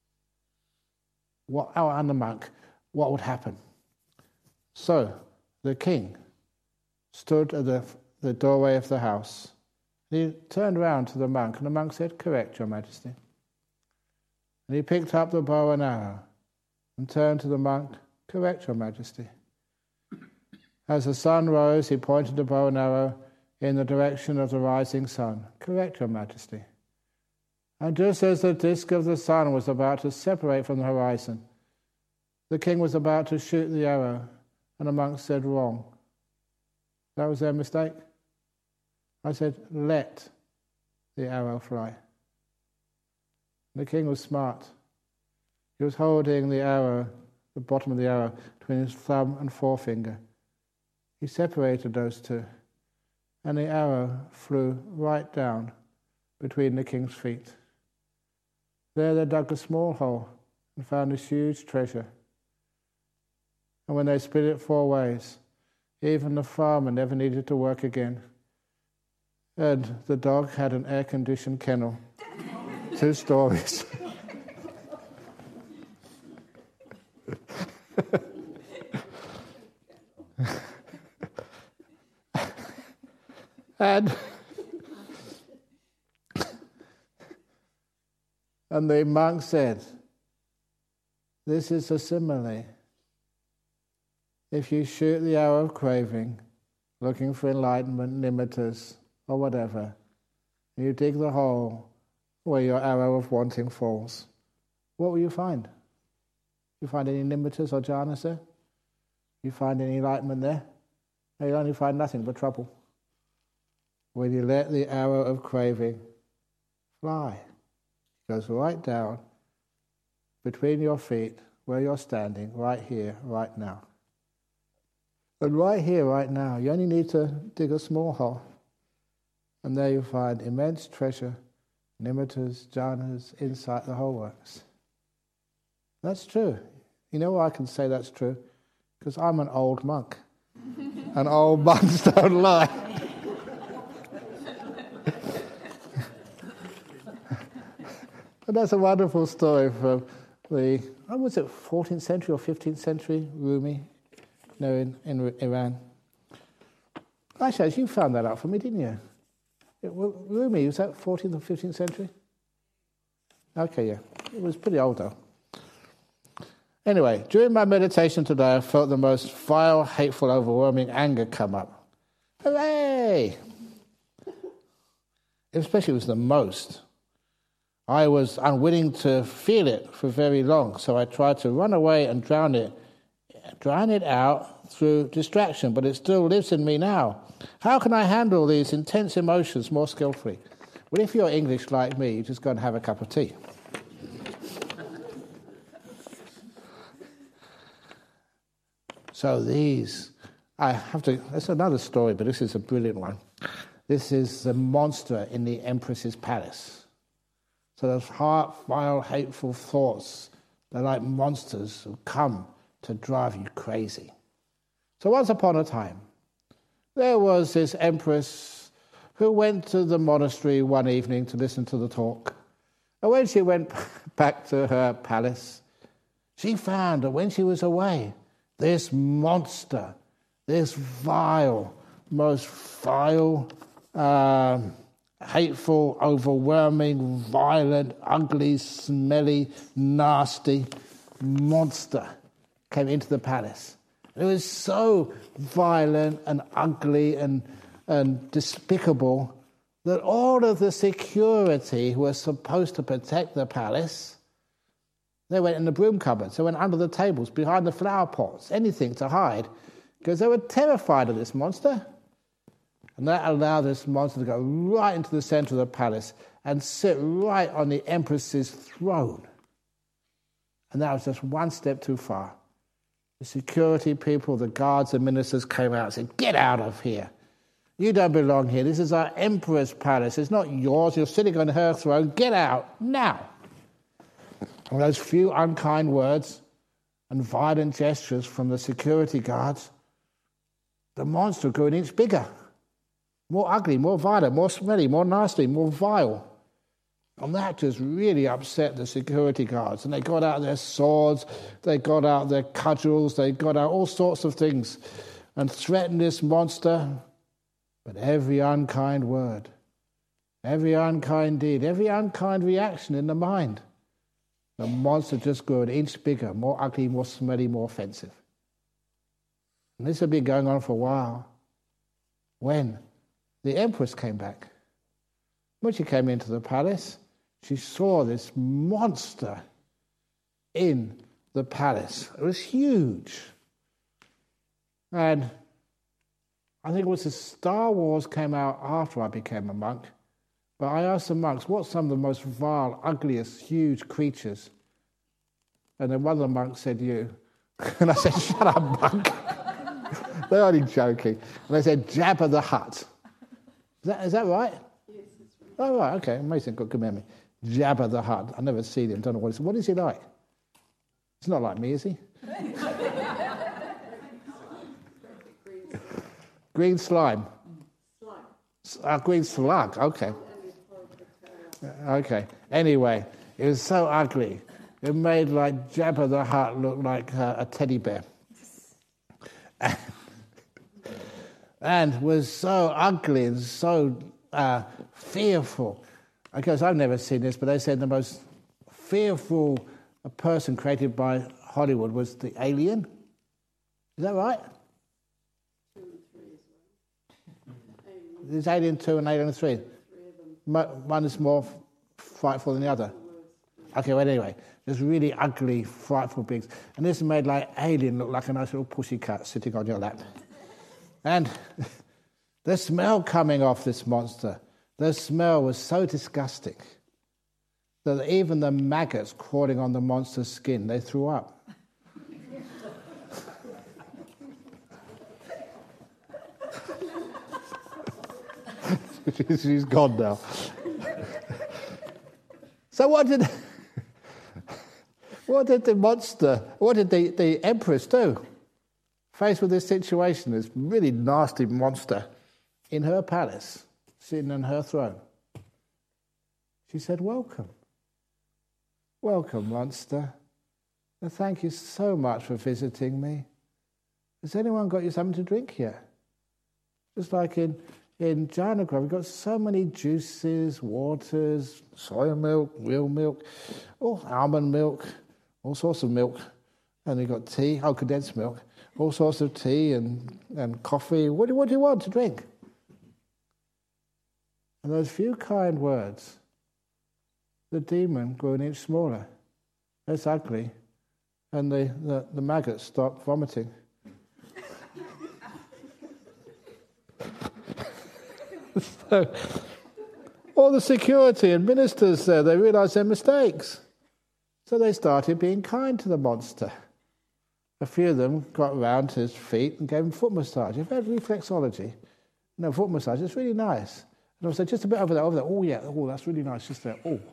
and the monk, what would happen. So the king stood at the doorway of the house. He turned around to the monk, and the monk said, "Correct, Your Majesty." And he picked up the bow and arrow and turned to the monk, "Correct, Your Majesty." As the sun rose, he pointed the bow and arrow in the direction of the rising sun. "Correct, Your Majesty." And just as the disk of the sun was about to separate from the horizon, the king was about to shoot the arrow, and the monk said, "Wrong." That was their mistake. I said, "Let the arrow fly." The king was smart. He was holding the arrow, the bottom of the arrow, between his thumb and forefinger. He separated those 2, and the arrow flew right down between the king's feet. There they dug a small hole and found this huge treasure. And when they split it 4 ways, even the farmer never needed to work again. And the dog had an air-conditioned kennel, 2 stories. And the monk said, "This is a simile. If you shoot the arrow of craving, looking for enlightenment, nimittas, or whatever, and you dig the hole where your arrow of wanting falls, what will you find? You find any nimittas or jhanas there? You find any enlightenment there? No, you'll only find nothing but trouble. When you let the arrow of craving fly, it goes right down between your feet, where you're standing, right here, right now. And right here, right now, you only need to dig a small hole, and there you find immense treasure, nimittas, jhanas, insight, the whole works." That's true. You know why I can say that's true? Because I'm an old monk. And old monks don't lie. And that's a wonderful story from the, was it 14th century or 15th century, Rumi, in Iran. Actually, you found that out for me, didn't you? Rumi, was that 14th or 15th century? Okay, yeah. It was pretty old, though. Anyway, during my meditation today, I felt the most vile, hateful, overwhelming anger come up. Hooray! Especially it was the most. I was unwilling to feel it for very long, so I tried to run away and drown it out through distraction, but it still lives in me now. How can I handle these intense emotions more skillfully? Well, if you're English like me, you just go and have a cup of tea. So that's another story, but this is a brilliant one. This is the monster in the Empress's palace. So those vile, hateful thoughts, they're like monsters who come to drive you crazy. So once upon a time, there was this empress who went to the monastery one evening to listen to the talk. And when she went back to her palace, She found that when she was away, this monster, this vile, most vile, hateful, overwhelming, violent, ugly, smelly, nasty monster came into the palace. It was so violent and ugly and despicable that all of the security who were supposed to protect the palace, they went in the broom cupboards, they went under the tables, behind the flower pots, anything to hide, because they were terrified of this monster. And that allowed this monster to go right into the center of the palace and sit right on the empress's throne. And that was just one step too far. The security people, the guards, the ministers came out and said, "Get out of here. You don't belong here. This is our emperor's palace. It's not yours. You're sitting on her throne. Get out now." And those few unkind words and violent gestures from the security guards, the monster grew an inch bigger. More ugly, more violent, more smelly, more nasty, more vile. And that just really upset the security guards. And they got out their swords, they got out their cudgels, they got out all sorts of things and threatened this monster. But every unkind word, every unkind deed, every unkind reaction in the mind, the monster just grew an inch bigger, more ugly, more smelly, more offensive. And this had been going on for a while. When the empress came back. When she came into the palace, she saw this monster in the palace. It was huge. And I think it was the Star Wars came out after I became a monk. But I asked the monks, what's some of the most vile, ugliest, huge creatures? And then one of the monks said, "You." And I said, "Shut up, monk." They're only joking. And they said, "Jabba the Hutt." Is that right? Yes, that's right. Oh, right, okay. Amazing, got good memory. Jabba the Hutt. I've never seen him, don't know what he's... What is he like? He's not like me, is he? Green slime. Green slug, okay. Okay. Anyway, it was so ugly. It made like Jabba the Hutt look like a teddy bear. And was so ugly and so fearful. I guess I've never seen this, but they said the most fearful person created by Hollywood was the Alien. Is that right? 2 and 3 as well. There's Alien 2 and Alien 3. One is more frightful than the other. Okay, well, anyway, there's really ugly, frightful beings. And this made like Alien look like a nice little pussycat sitting on your lap. And the smell coming off this monster, the smell was so disgusting that even the maggots crawling on the monster's skin, they threw up. She's gone now. So what did the empress do? Faced with this situation, this really nasty monster in her palace, sitting on her throne. She said, "Welcome. Welcome, monster. And thank you so much for visiting me. Has anyone got you something to drink yet?" Just like in Janagra, we've got so many juices, waters, soy milk, real milk, almond milk, all sorts of milk. And we've got tea, condensed milk, all sorts of tea and coffee. What do you want to drink? And those few kind words, the demon grew an inch smaller. That's ugly. And the maggots stopped vomiting. So, all the security and ministers there, they realised their mistakes. So they started being kind to the monster. A few of them got round to his feet and gave him foot massage. If you had reflexology, foot massage, it's really nice. And I said, just a bit over there. Oh, yeah, that's really nice, just there. Oh.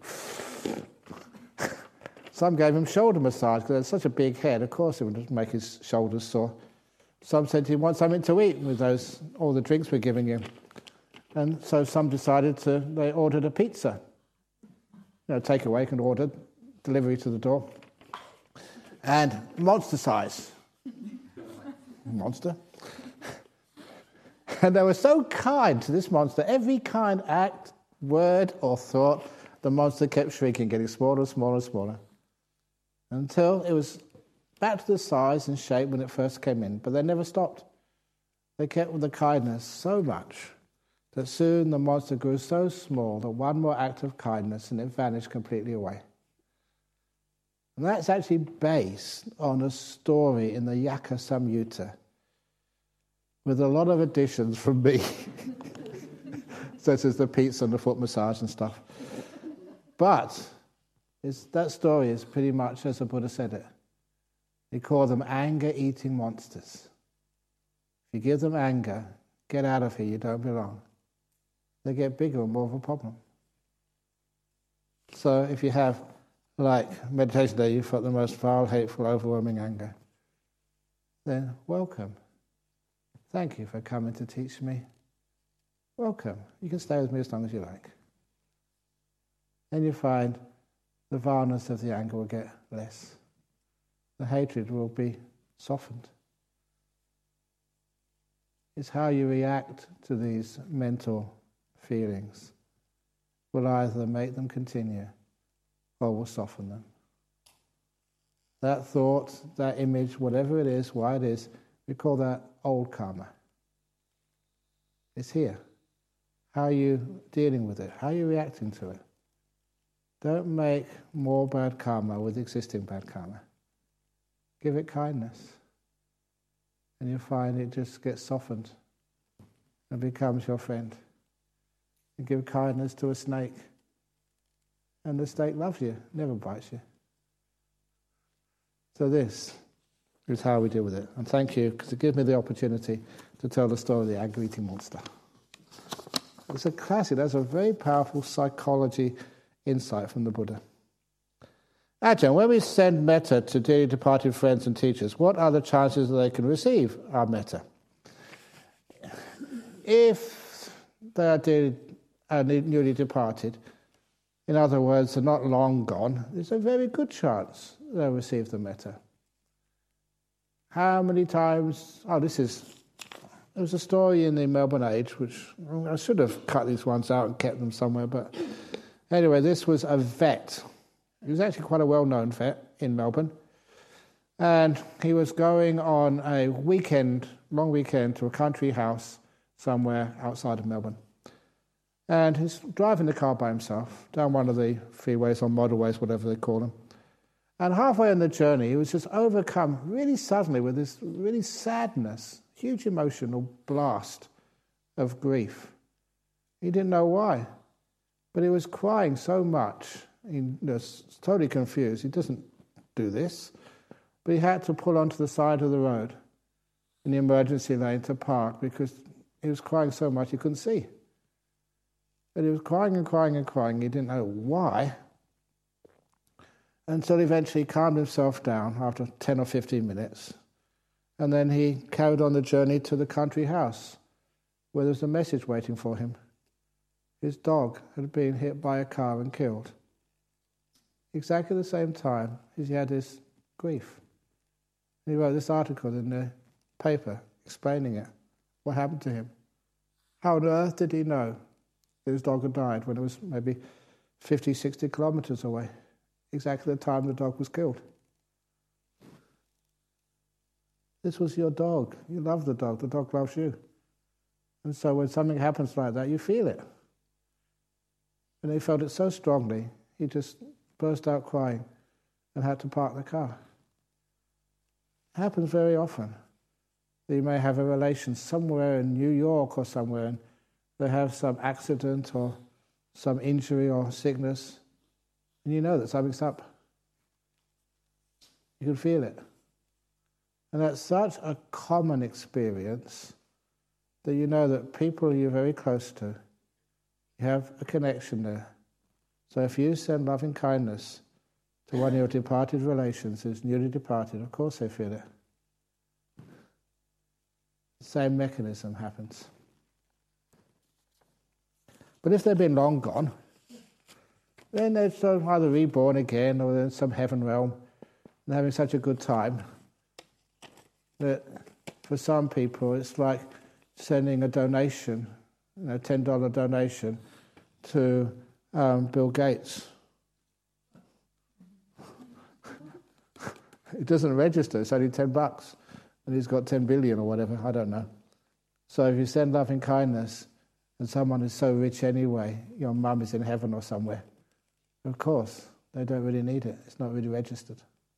Some gave him shoulder massage because he had such a big head. Of course, it would make his shoulders sore. Some said he wanted something to eat with all the drinks we're giving you. And so some decided they ordered a pizza. Takeaway can order, delivery to the door. and monster size. Monster. And they were so kind to this monster. Every kind act, word, or thought, the monster kept shrinking, getting smaller and smaller and smaller, until it was back to the size and shape when it first came in. But they never stopped. They kept with the kindness so much that soon the monster grew so small that one more act of kindness and it vanished completely away. And that's actually based on a story in the Yaka Samyutta, with a lot of additions from me, such as the pizza and the foot massage and stuff. But that story is pretty much as the Buddha said it. He called them anger-eating monsters. If you give them anger, get out of here, you don't belong. They get bigger and more of a problem. So if you have, like meditation day, you've got the most vile, hateful, overwhelming anger, then welcome. Thank you for coming to teach me. Welcome. You can stay with me as long as you like. Then you find the vileness of the anger will get less. The hatred will be softened. It's how you react to these mental feelings will either make them continue or will soften them. That thought, that image, whatever it is, why it is, we call that old karma. It's here. How are you dealing with it? How are you reacting to it? Don't make more bad karma with existing bad karma. Give it kindness. And you'll find it just gets softened and becomes your friend. You give kindness to a snake, and the snake loves you, never bites you. So this is how we deal with it. And thank you, because it gives me the opportunity to tell the story of the anger-eating monster. It's a classic. That's a very powerful psychology insight from the Buddha. Ajahn, when we send metta to dearly departed friends and teachers, what are the chances that they can receive our metta? If they are newly departed, in other words, they're not long gone, there's a very good chance they'll receive the metta. How many times? There was a story in the Melbourne Age, which I should have cut these ones out and kept them somewhere, but anyway, this was a vet. He was actually quite a well-known vet in Melbourne, and he was going on a long weekend, to a country house somewhere outside of Melbourne. And he's driving the car by himself down one of the freeways or motorways, whatever they call them. And halfway on the journey, he was just overcome really suddenly with this really sadness, huge emotional blast of grief. He didn't know why, but he was crying so much. He was totally confused. He doesn't do this, but he had to pull onto the side of the road in the emergency lane to park because he was crying so much he couldn't see. But he was crying and crying and crying. He didn't know why, until eventually he calmed himself down after 10 or 15 minutes. And then he carried on the journey to the country house, where there was a message waiting for him. His dog had been hit by a car and killed. Exactly the same time as he had his grief. And he wrote this article in the paper explaining it, what happened to him. How on earth did he know that his dog had died when it was maybe 50, 60 kilometers away? Exactly the time the dog was killed. This was your dog. You love the dog loves you. And so when something happens like that, you feel it. And he felt it so strongly, he just burst out crying and had to park the car. It happens very often. You may have a relation somewhere in New York or somewhere, and they have some accident or some injury or sickness, and you know that something's up. You can feel it. And that's such a common experience that you know that people you're very close to, you have a connection there. So if you send loving kindness to one of your departed relations who's newly departed, of course they feel it. The same mechanism happens. But if they've been long gone, then they're either reborn again or in some heaven realm and having such a good time that for some people it's like sending a donation, $10 donation to Bill Gates. It doesn't register, it's only $10, and he's got 10 billion or whatever, I don't know. So if you send loving kindness and someone is so rich anyway, your mum is in heaven or somewhere, of course, they don't really need it. It's not really registered.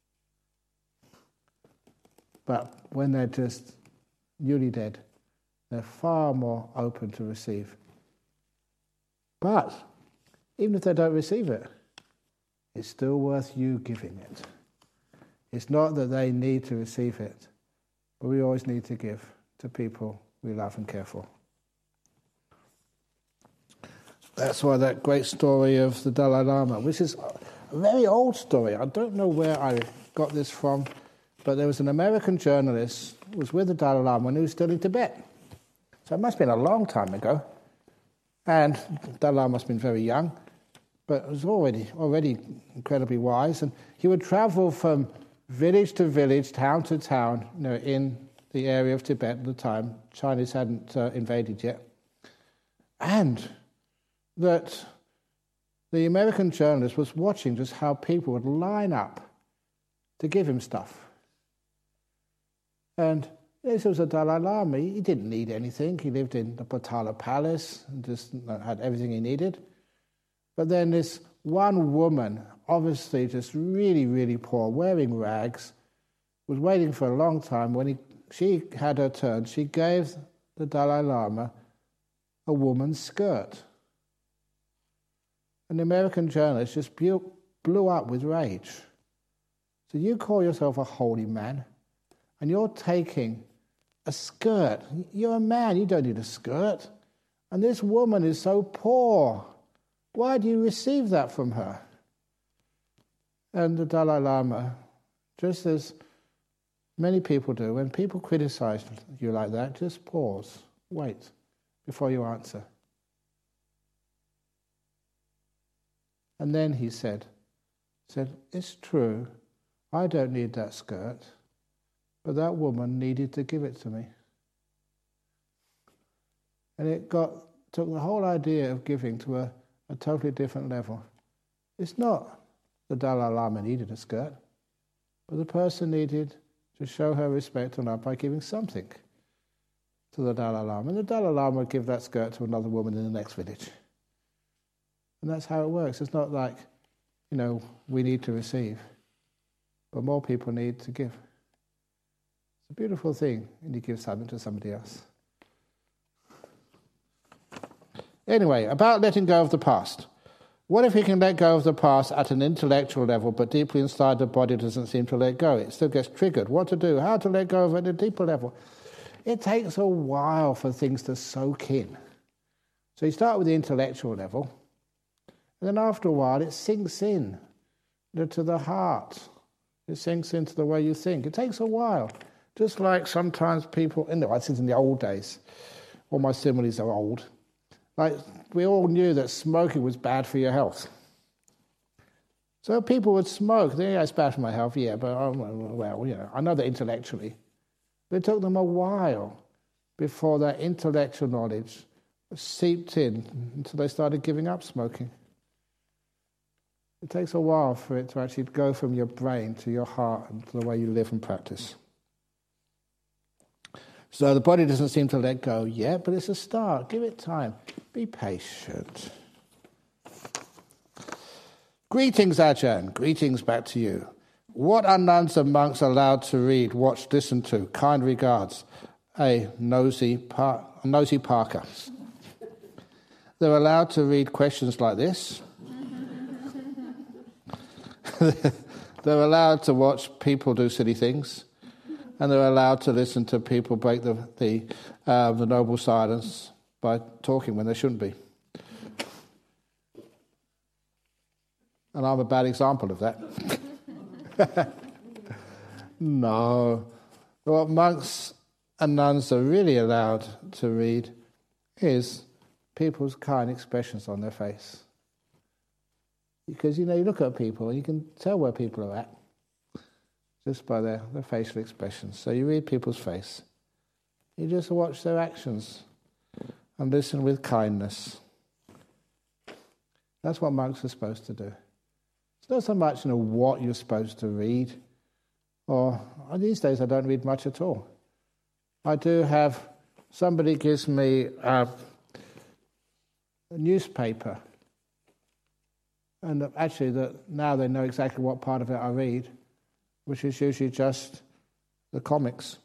But when they're just newly dead, they're far more open to receive. But even if they don't receive it, it's still worth you giving it. It's not that they need to receive it, but we always need to give to people we love and care for. That's why that great story of the Dalai Lama, which is a very old story. I don't know where I got this from, but there was an American journalist who was with the Dalai Lama when he was still in Tibet. So it must have been a long time ago. And the Dalai Lama must have been very young, but was already incredibly wise. And he would travel from village to village, town to town, in the area of Tibet at the time. Chinese hadn't invaded yet. And that the American journalist was watching just how people would line up to give him stuff. And this was a Dalai Lama. He didn't need anything. He lived in the Potala Palace and just had everything he needed. But then this one woman, obviously just really, really poor, wearing rags, was waiting for a long time. When she had her turn, she gave the Dalai Lama a woman's skirt. And the American journalist just blew up with rage. So you call yourself a holy man, and you're taking a skirt. You're a man, you don't need a skirt. And this woman is so poor. Why do you receive that from her? And the Dalai Lama, just as many people do, when people criticize you like that, just pause, wait, before you answer. And then he said, it's true, I don't need that skirt, but that woman needed to give it to me. And it took the whole idea of giving to a totally different level. It's not the Dalai Lama needed a skirt, but the person needed to show her respect and love by giving something to the Dalai Lama. And the Dalai Lama would give that skirt to another woman in the next village. And that's how it works. It's not like, we need to receive, but more people need to give. It's a beautiful thing when you give something to somebody else. Anyway, about letting go of the past. What if we can let go of the past at an intellectual level, but deeply inside the body doesn't seem to let go? It still gets triggered. What to do? How to let go of it at a deeper level? It takes a while for things to soak in. So you start with the intellectual level, and then after a while it sinks in to the heart. It sinks into the way you think. It takes a while. Just like sometimes people, this is in the old days, all my similes are old. Like, we all knew that smoking was bad for your health. So people would smoke. It's bad for my health, yeah, but, I know that intellectually. But it took them a while before that intellectual knowledge seeped in until they started giving up smoking. It takes a while for it to actually go from your brain to your heart and to the way you live and practice. So the body doesn't seem to let go yet, but it's a start. Give it time. Be patient. Greetings, Ajahn. Greetings back to you. What are nuns and monks allowed to read, watch, listen to? Kind regards. A nosy Parker. They're allowed to read questions like this. They're allowed to watch people do silly things. And they're allowed to listen to people break the noble silence by talking when they shouldn't be. And I'm a bad example of that. No. What monks and nuns are really allowed to read is people's kind expressions on their face. Because, you look at people and you can tell where people are at. just by their facial expressions. So you read people's face. You just watch their actions and listen with kindness. That's what monks are supposed to do. It's not so much what you're supposed to read, or these days I don't read much at all. I do have, somebody gives me a newspaper, and actually now they know exactly what part of it I read, which is usually just the comics.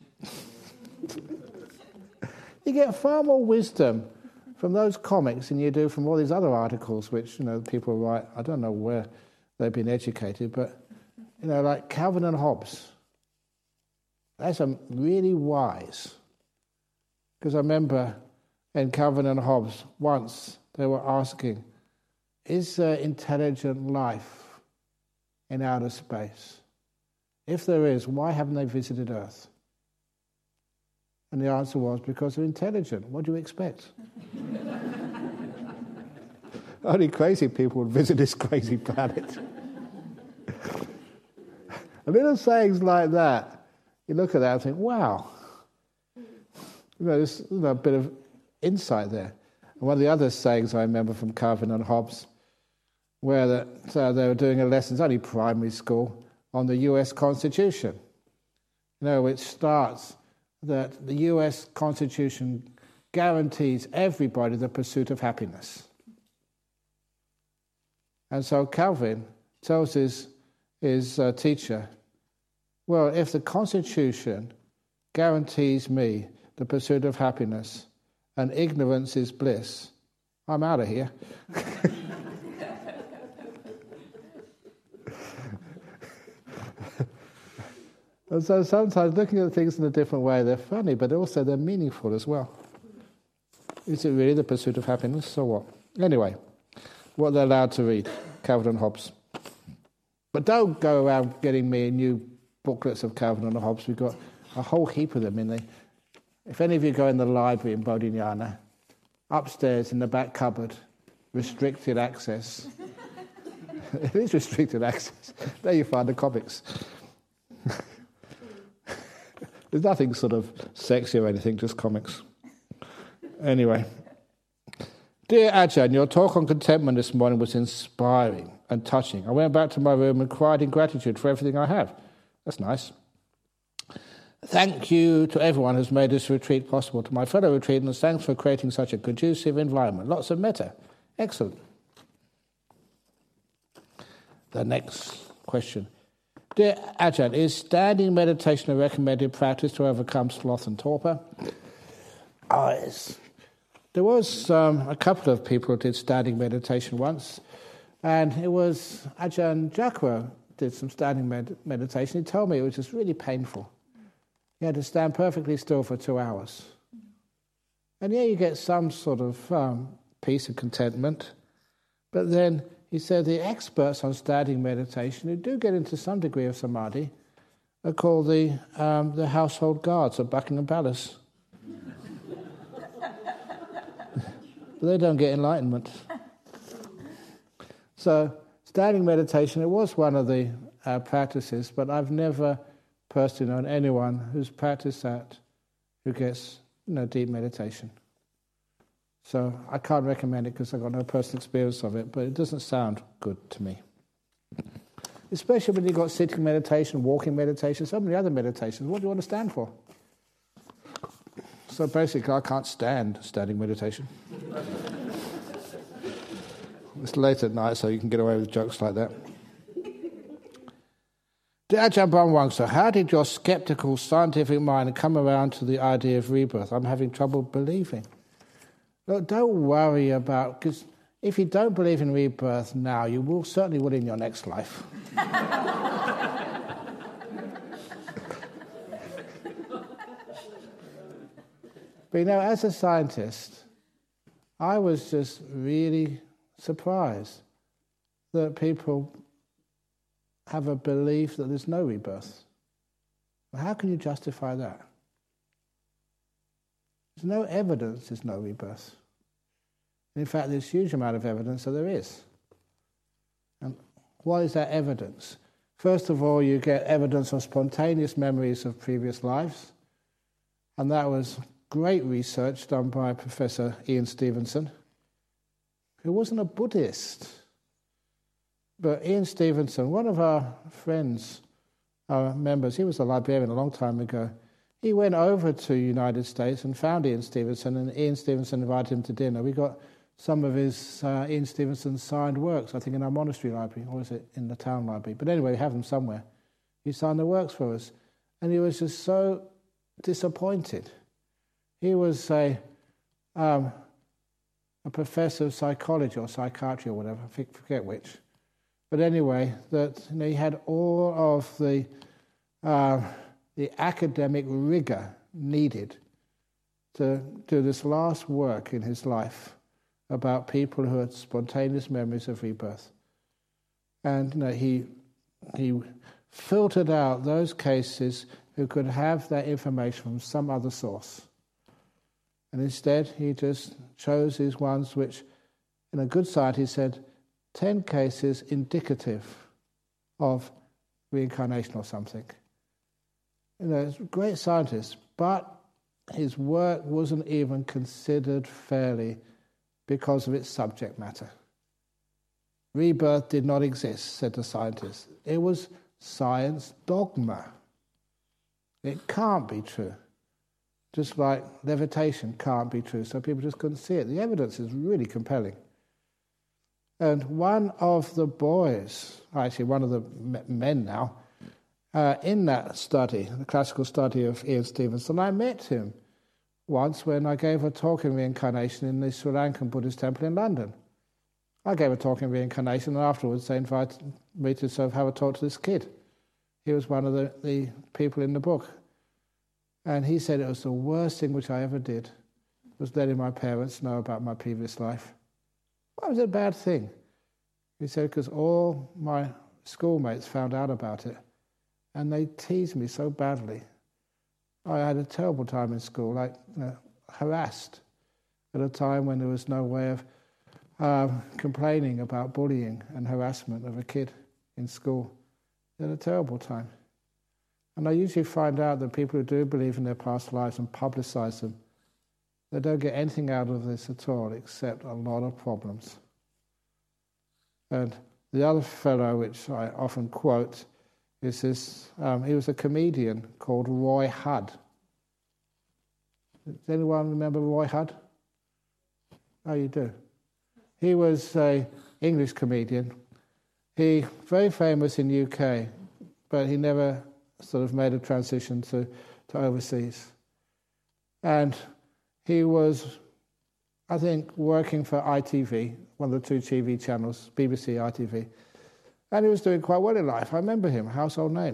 You get far more wisdom from those comics than you do from all these other articles which, people write. I don't know where they've been educated, but, like Calvin and Hobbes. That's really wise. Because I remember in Calvin and Hobbes, once they were asking, is there intelligent life in outer space? If there is, why haven't they visited Earth? And the answer was, because they're intelligent. What do you expect? Only crazy people would visit this crazy planet. And little sayings like that, you look at that and think, wow. There's a bit of insight there. And one of the other sayings I remember from Calvin and Hobbes, where they were doing a lesson, it's only primary school, on the US Constitution, which starts that the US Constitution guarantees everybody the pursuit of happiness. And so Calvin tells his teacher, well, if the Constitution guarantees me the pursuit of happiness and ignorance is bliss, I'm out of here. And so sometimes looking at things in a different way, they're funny, but also they're meaningful as well. Is it really the pursuit of happiness, or what? Anyway, what they're allowed to read, Calvin and Hobbes. But don't go around getting me new booklets of Calvin and Hobbes. We've got a whole heap of them. If any of you go in the library in Bodhinyana, upstairs in the back cupboard, restricted access. It is restricted access. There you find the comics. There's nothing sort of sexy or anything, just comics. Anyway. Dear Ajahn, your talk on contentment this morning was inspiring and touching. I went back to my room and cried in gratitude for everything I have. That's nice. Thank you to everyone who's made this retreat possible, to my fellow retreatants, thanks for creating such a conducive environment. Lots of metta. Excellent. The next question. Dear Ajahn, is standing meditation a recommended practice to overcome sloth and torpor? Yes. There was a couple of people who did standing meditation once, and it was Ajahn Jakra did some standing meditation. He told me it was just really painful. He had to stand perfectly still for 2 hours. And you get some sort of peace and contentment, but then he said the experts on standing meditation, who do get into some degree of samadhi, are called the household guards at Buckingham Palace. But they don't get enlightenment. So standing meditation, it was one of the practices, but I've never personally known anyone who's practiced that who gets deep meditation. So I can't recommend it because I've got no personal experience of it, but it doesn't sound good to me. Especially when you've got sitting meditation, walking meditation, so many other meditations. What do you want to stand for? So basically, I can't stand standing meditation. It's late at night, so you can get away with jokes like that. Dear Ajahn Brahmawangsa, how did your skeptical scientific mind come around to the idea of rebirth? I'm having trouble believing. Look, don't worry about, because if you don't believe in rebirth now, you certainly will in your next life. But as a scientist, I was just really surprised that people have a belief that there's no rebirth. Well, how can you justify that? There's no evidence there's no rebirth. In fact, there's a huge amount of evidence that there is. And what is that evidence? First of all, you get evidence of spontaneous memories of previous lives, and that was great research done by Professor Ian Stevenson, who wasn't a Buddhist. But Ian Stevenson, one of our friends, our members, he was a librarian a long time ago. He went over to the United States and found Ian Stevenson, and Ian Stevenson invited him to dinner. We got some of his Ian Stevenson signed works, I think, in our monastery library, or is it in the town library? But anyway, we have them somewhere. He signed the works for us, and he was just so disappointed. He was a professor of psychology or psychiatry or whatever, I forget which. But anyway, that he had all of the academic rigor needed to do this last work in his life about people who had spontaneous memories of rebirth. And he filtered out those cases who could have that information from some other source. And instead, he just chose these ones which, in a good side, he said, 10 cases indicative of reincarnation or something. He's a great scientist, but his work wasn't even considered fairly because of its subject matter. Rebirth did not exist, said the scientists. It was science dogma. It can't be true. Just like levitation can't be true, so people just couldn't see it. The evidence is really compelling. And one of the boys, actually one of the men now, in that study, the classical study of Ian Stevenson, I met him once when I gave a talk in reincarnation in the Sri Lankan Buddhist temple in London. I gave a talk in reincarnation, and afterwards they invited me to sort of have a talk to this kid. He was one of the people in the book. And he said it was the worst thing which I ever did, was letting my parents know about my previous life. Why was it a bad thing? He said, because all my schoolmates found out about it, and they teased me so badly. I had a terrible time in school, like harassed at a time when there was no way of complaining about bullying and harassment of a kid in school. I had a terrible time. And I usually find out that people who do believe in their past lives and publicize them, they don't get anything out of this at all except a lot of problems. And the other fellow, which I often quote, is this, he was a comedian called Roy Hudd. Does anyone remember Roy Hudd? Oh, you do. He was an English comedian. He very famous in UK, but he never sort of made a transition to overseas. And he was, I think, working for ITV, one of the two TV channels, BBC, ITV. And he was doing quite well in life. I remember him, household name.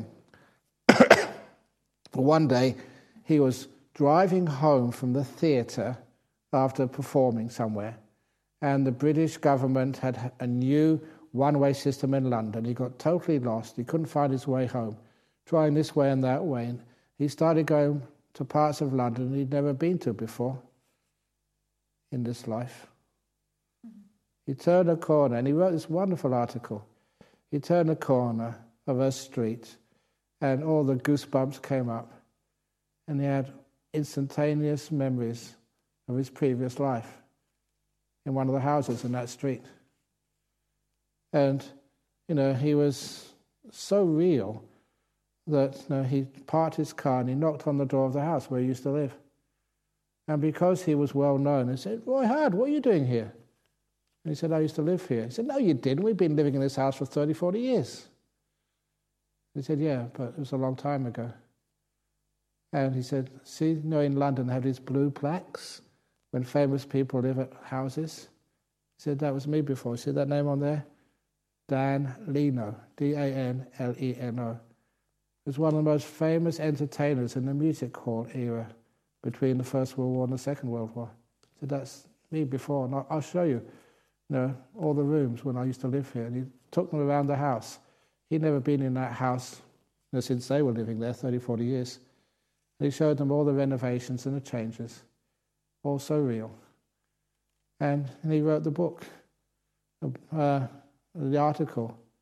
One day, he was driving home from the theatre after performing somewhere, and the British government had a new one-way system in London. He got totally lost. He couldn't find his way home, trying this way and that way. And he started going to parts of London he'd never been to before in this life. He turned a corner, and he wrote this wonderful article. He turned a corner of a street, and all the goosebumps came up, and he had instantaneous memories of his previous life in one of the houses in that street. And, he was so real that he parked his car and he knocked on the door of the house where he used to live. And because he was well known, he said, "Roy Hudd, what are you doing here?" And he said, "I used to live here." He said, "No, you didn't. We've been living in this house for 30, 40 years. He said, "Yeah, but it was a long time ago." And he said, "See, in London they have these blue plaques when famous people live at houses." He said, "That was me before." See that name on there? Dan Leno, D-A-N-L-E-N-O. He was one of the most famous entertainers in the music hall era between the First World War and the Second World War. He said, "That's me before, and I'll show you, all the rooms when I used to live here." And he took them around the house. He'd never been in that house since they were living there, 30, 40 years. And he showed them all the renovations and the changes, all so real. And he wrote the book, the article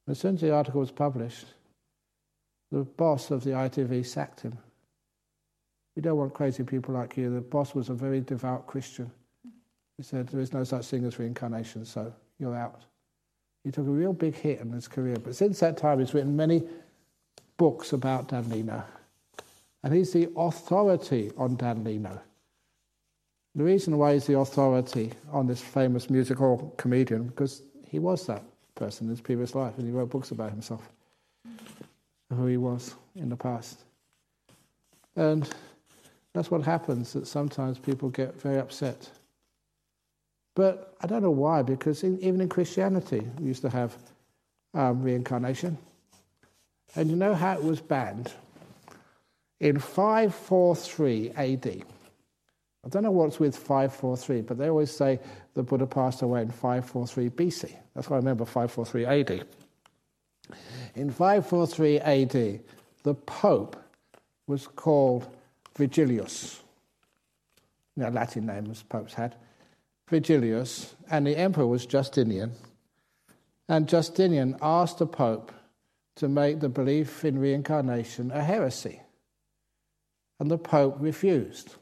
As soon as the article was published, the boss of the ITV sacked him. We don't want crazy people like you. The boss was a very devout Christian. He said, there is no such thing as reincarnation, so you're out. He took a real big hit in his career. But since that time, he's written many books about Dan Leno. And he's the authority on Dan Leno. The reason why he's the authority on this famous musical comedian, because he was that person in his previous life, and he wrote books about himself, who he was in the past. And that's what happens, that sometimes people get very upset. But I don't know why, because even in Christianity, we used to have reincarnation. And you know how it was banned? In 543 AD. I don't know what's with 543, but they always say the Buddha passed away in 543 BC. That's why I remember 543 AD. In 543 AD, the Pope was called Vigilius. Latin name as popes had. Vigilius, and the emperor was Justinian. And Justinian asked the Pope to make the belief in reincarnation a heresy. And the Pope refused.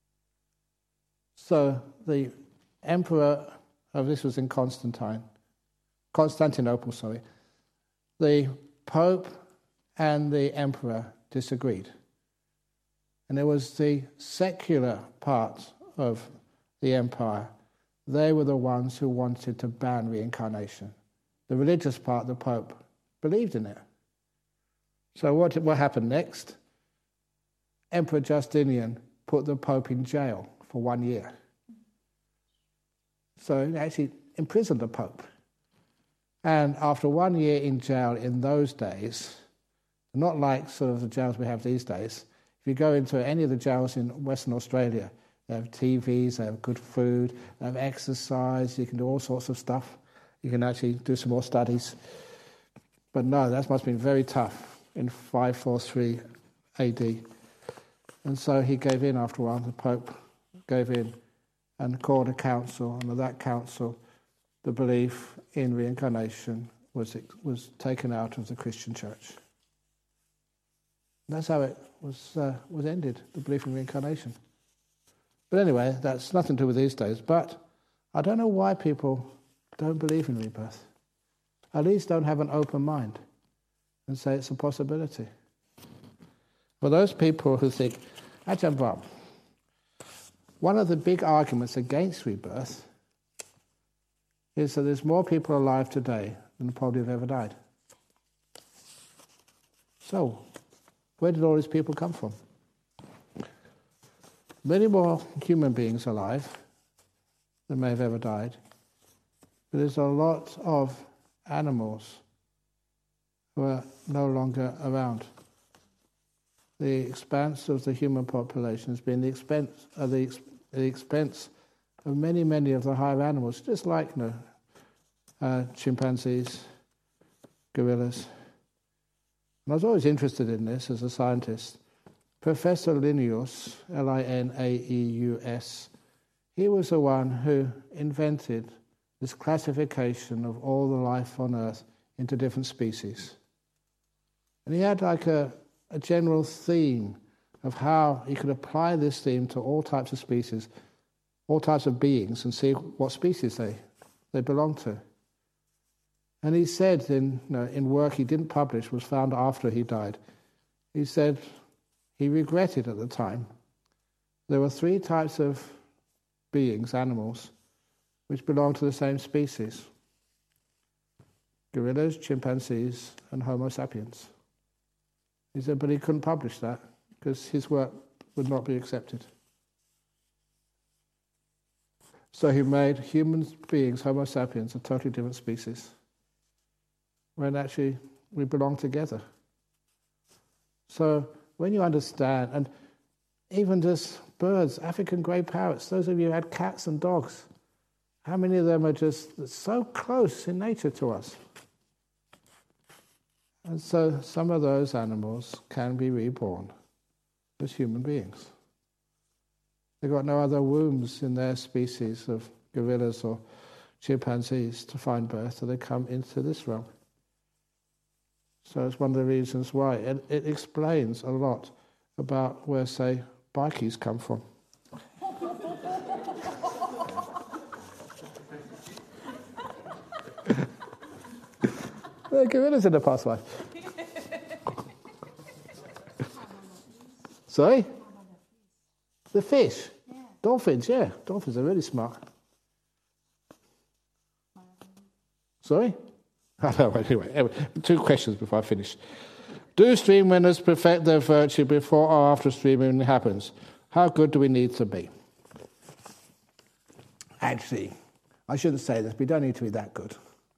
So the emperor, this was in Constantinople, the Pope and the emperor disagreed. And there was the secular part of the empire. They were the ones who wanted to ban reincarnation. The religious part, the Pope, believed in it. So what happened next? Emperor Justinian put the Pope in jail for 1 year. So he actually imprisoned the Pope. And after 1 year in jail in those days, not like sort of the jails we have these days, if you go into any of the jails in Western Australia, they have TVs, they have good food, they have exercise, you can do all sorts of stuff. You can actually do some more studies. But no, that must have been very tough in 543 AD. And so he gave in after a while, the Pope gave in and called a council, and at that council the belief in reincarnation was taken out of the Christian church. And that's how it was ended, the belief in reincarnation. But anyway, that's nothing to do with these days. But I don't know why people don't believe in rebirth. At least don't have an open mind and say it's a possibility. For those people who think, Ajahn Brahm, one of the big arguments against rebirth is that there's more people alive today than probably have ever died. So, where did all these people come from? Many more human beings alive than may have ever died, but there's a lot of animals who are no longer around. The expanse of the human population has been the expense of many, many of the higher animals, just like chimpanzees, gorillas. And I was always interested in this as a scientist. Professor Linnaeus, Linnaeus, he was the one who invented this classification of all the life on Earth into different species. And he had like a general theme of how he could apply this theme to all types of species, all types of beings, and see what species they belong to. And he said in work he didn't publish, was found after he died, he said he regretted at the time there were 3 types of beings, animals, which belong to the same species: gorillas, chimpanzees, and Homo sapiens. He said, but he couldn't publish that because his work would not be accepted. So he made human beings, Homo sapiens, a totally different species, when actually we belong together. So when you understand, and even just birds, African grey parrots, those of you who had cats and dogs, how many of them are just so close in nature to us? And so some of those animals can be reborn as human beings. They've got no other wombs in their species of gorillas or chimpanzees to find birth, so they come into this realm. So it's one of the reasons why. It explains a lot about where, say, bikies come from. They're gorillas in the past life. Sorry? The fish? Yeah. Dolphins, yeah. Dolphins are really smart. Sorry? Anyway, 2 questions before I finish. Do stream winners perfect their virtue before or after stream winning happens? How good do we need to be? Actually, I shouldn't say this, but we don't need to be that good.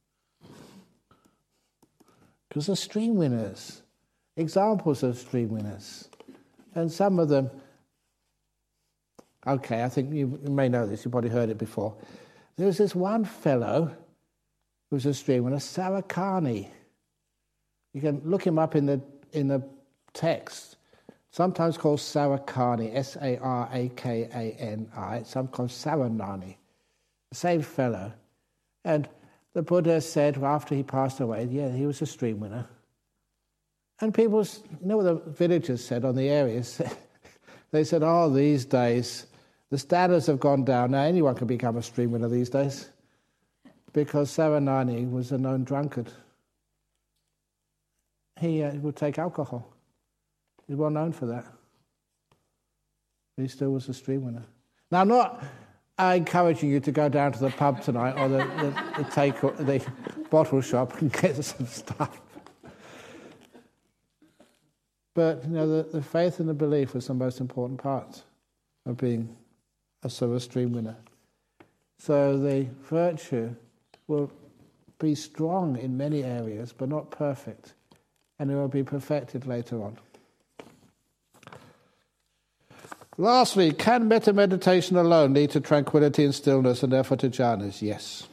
Because the stream winners, examples of stream winners, and some of them, okay, I think you may know this, you've probably heard it before. There was this one fellow who was a stream winner, Sarakani. You can look him up in the text. Sometimes called Sarakani, Sarakani, sometimes Saranani. The same fellow. And the Buddha said after he passed away, yeah, he was a stream winner. And people, you know what the villagers said on the areas? They said, oh, these days, the standards have gone down. Now anyone can become a stream winner these days. Because Saranani was a known drunkard. He would take alcohol. He's well known for that. He still was a stream winner. Now, I'm not encouraging you to go down to the pub tonight or the bottle shop and get some stuff. But you know, the faith and the belief was the most important part of being a sort of stream winner. So the virtue will be strong in many areas, but not perfect, and it will be perfected later on. Lastly, can metta meditation alone lead to tranquility and stillness and therefore to jhanas? Yes.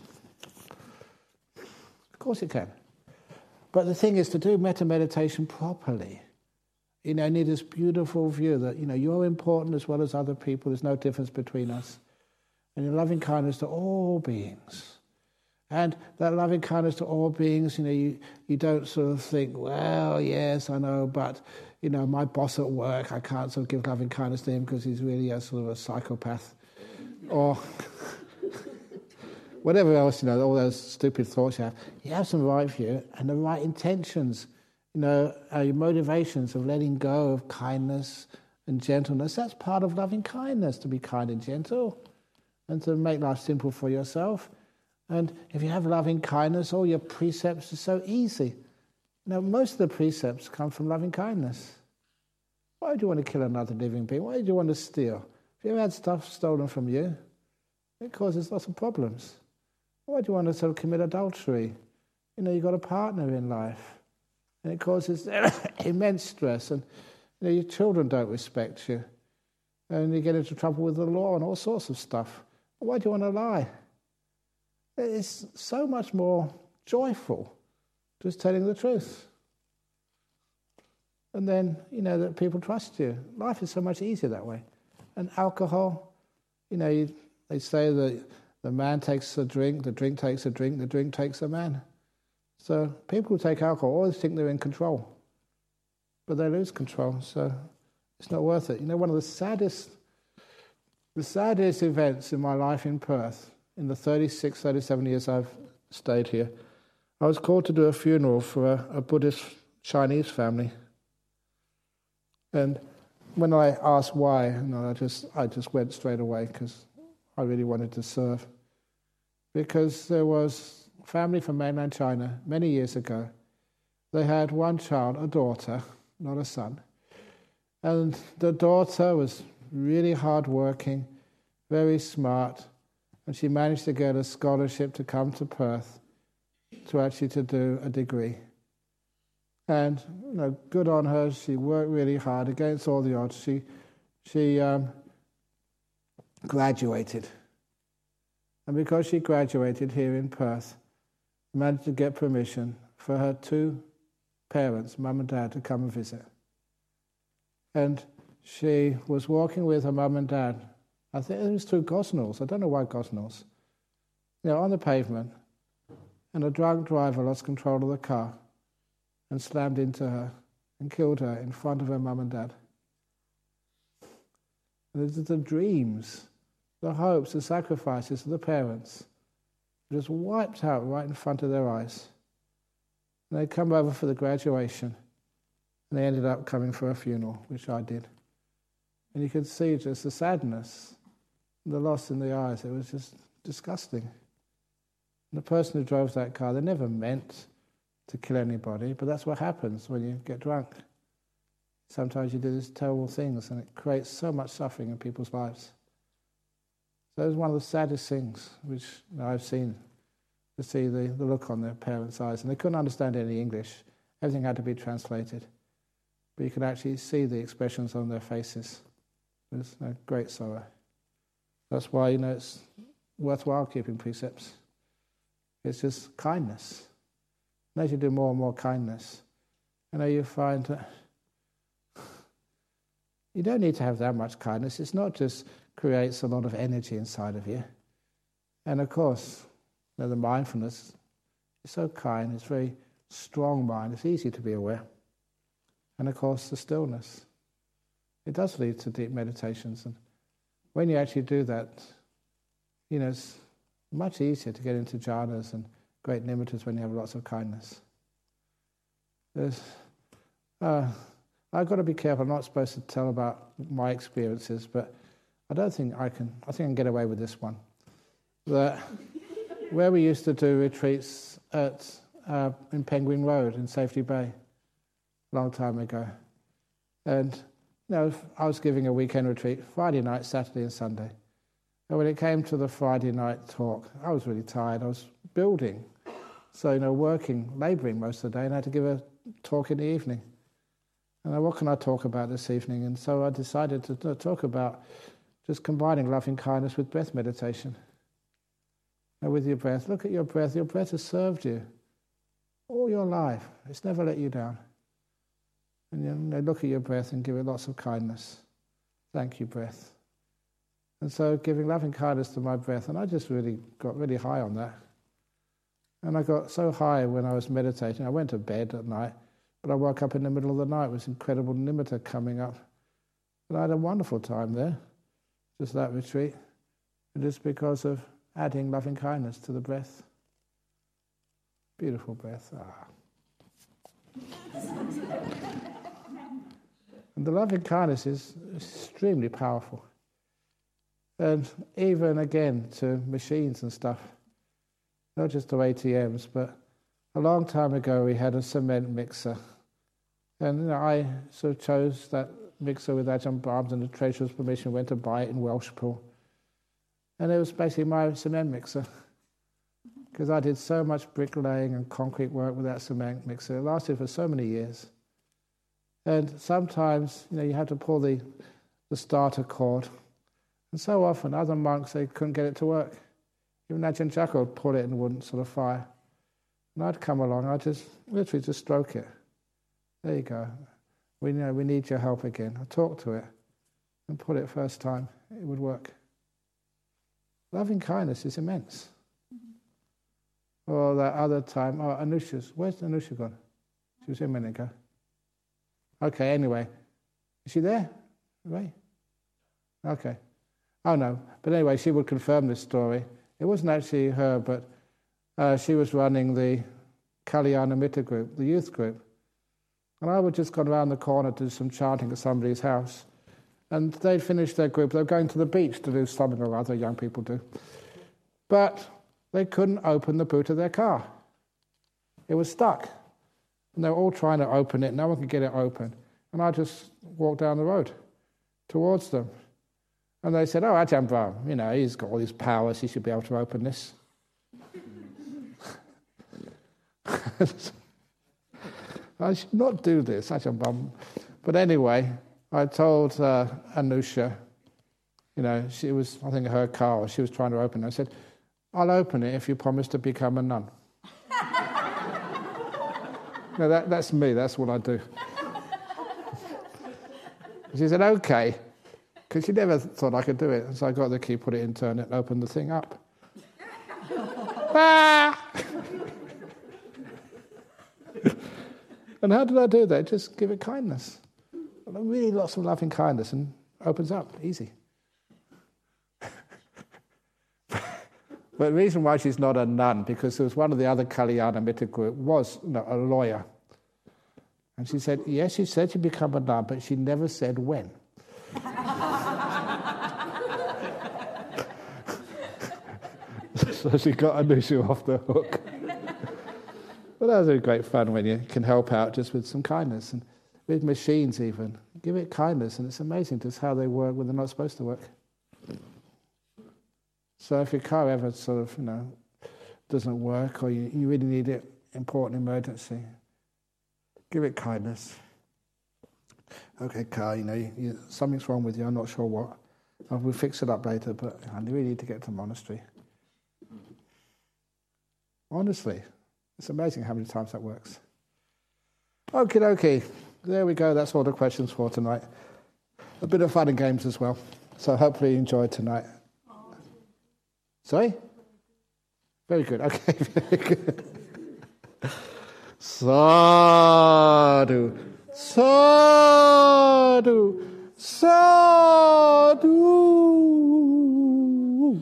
Of course it can. But the thing is, to do metta meditation properly, you need this beautiful view that, you're important as well as other people. There's no difference between us. And your loving kindness to all beings. And that loving kindness to all beings, you don't sort of think, well, yes, I know, but, my boss at work, I can't sort of give loving kindness to him because he's really a sort of a psychopath. Or whatever else, all those stupid thoughts you have. You have some right view and the right intentions, your motivations of letting go of kindness and gentleness. That's part of loving kindness, to be kind and gentle and to make life simple for yourself. And if you have loving kindness, all your precepts are so easy. Most of the precepts come from loving kindness. Why do you want to kill another living being? Why do you want to steal? If you ever had stuff stolen from you, it causes lots of problems. Why do you want to sort of commit adultery? You've got a partner in life, and it causes immense stress. And your children don't respect you, and you get into trouble with the law and all sorts of stuff. Why do you want to lie? It's so much more joyful just telling the truth. And then, that people trust you. Life is so much easier that way. And alcohol, they say that the man takes a drink, the drink takes a drink, the drink takes a man. So people who take alcohol always think they're in control. But they lose control, so it's not worth it. One of the saddest events in my life in Perth, in the 36, 37 years I've stayed here, I was called to do a funeral for a Buddhist Chinese family. And when I asked why, I just went straight away because I really wanted to serve. Because there was a family from mainland China many years ago. They had one child, a daughter, not a son. And the daughter was really hard-working, very smart, and she managed to get a scholarship to come to Perth to do a degree. And good on her. She worked really hard against all the odds. She graduated, and because she graduated here in Perth, managed to get permission for her 2 parents, mum and dad, to come and visit. And she was walking with her mum and dad. I think it was through Gosnells. I don't know why Gosnells. On the pavement, and a drunk driver lost control of the car and slammed into her and killed her in front of her mum and dad. And the dreams, the hopes, the sacrifices of the parents were just wiped out right in front of their eyes. And they come over for the graduation, and they ended up coming for a funeral, which I did. And you could see just the sadness, the loss in the eyes. It was just disgusting. And the person who drove that car, they never meant to kill anybody, but that's what happens when you get drunk. Sometimes you do these terrible things, and it creates so much suffering in people's lives. So it was one of the saddest things which I've seen, to see the look on their parents' eyes. And they couldn't understand any English. Everything had to be translated. But you could actually see the expressions on their faces. It was a great sorrow. That's why, it's worthwhile keeping precepts. It's just kindness. And as you do more and more kindness, you find that you don't need to have that much kindness. It's not just creates a lot of energy inside of you. And of course, the mindfulness is so kind. It's very strong mind. It's easy to be aware. And of course, the stillness. It does lead to deep meditations. And when you actually do that, it's much easier to get into jhanas and great nimittas when you have lots of kindness. I've got to be careful. I'm not supposed to tell about my experiences, but I don't think I can. I think I can get away with this one. That where we used to do retreats in Penguin Road in Safety Bay, a long time ago, and I was giving a weekend retreat, Friday night, Saturday, and Sunday. And when it came to the Friday night talk, I was really tired. I was building, so working, labouring most of the day, and I had to give a talk in the evening. And what can I talk about this evening? And so I decided to talk about just combining loving kindness with breath meditation. And with your breath, look at your breath. Your breath has served you all your life. It's never let you down. And look at your breath and give it lots of kindness. Thank you, breath. And so giving loving kindness to my breath, and I just really got really high on that. And I got so high when I was meditating. I went to bed at night, but I woke up in the middle of the night with incredible nimitta coming up. And I had a wonderful time there, just that retreat. And just because of adding loving kindness to the breath. Beautiful breath. And the loving kindness is extremely powerful. And even again to machines and stuff, not just to ATMs, but a long time ago we had a cement mixer. And I sort of chose that mixer with Ajahn Brahms, and the Treasurer's permission, went to buy it in Welshpool. And it was basically my cement mixer, because I did so much bricklaying and concrete work with that cement mixer. It lasted for so many years. And sometimes, you had to pull the starter cord. And so often, other monks, they couldn't get it to work. Even Ajahn Chaka would pull it and wouldn't sort of fire. And I'd come along, I'd just literally just stroke it. There you go. We need your help again. I talk to it and pull it first time. It would work. Loving kindness is immense. Or that other time, Anusha's. Where's Anusha gone? She was here a minute ago. Okay, anyway. Is she there? Right? Okay. Oh no. But anyway, she would confirm this story. It wasn't actually her, but she was running the Kalyana Mitta group, the youth group. And I would just go around the corner to do some chanting at somebody's house. And they'd finished their group. They were going to the beach to do something or other, young people do. But they couldn't open the boot of their car. It was stuck. And they were all trying to open it. No one could get it open. And I just walked down the road towards them. And they said, Ajahn Brahm, he's got all these powers. He should be able to open this. I should not do this, Ajahn Brahm. But anyway, I told Anusha, she was, I think, her car, she was trying to open it. I said, I'll open it if you promise to become a nun. No, that's me, that's what I do. She said, okay, because she never thought I could do it. So I got the key, put it in, turned it, and opened the thing up. And how did I do that? Just give it kindness. Really lots of loving kindness and opens up, easy. But the reason why she's not a nun, because there was one of the other Kalyana Mitta group was a lawyer. And she said, yes, she said she'd become a nun, but she never said when. So she got Anusha off the hook. But that was really great fun when you can help out just with some kindness. And with machines even, give it kindness, and it's amazing just how they work when they're not supposed to work. So if your car ever sort of, doesn't work, or you really need it, important emergency, give it kindness. Okay, car, something's wrong with you, I'm not sure what. We'll fix it up later, but I really need to get to the monastery. Honestly, it's amazing how many times that works. Okie dokie, there we go, that's all the questions for tonight. A bit of fun and games as well. So hopefully you enjoyed tonight. Sorry? Very good, okay, very good. Sadhu, sadhu, sadhu.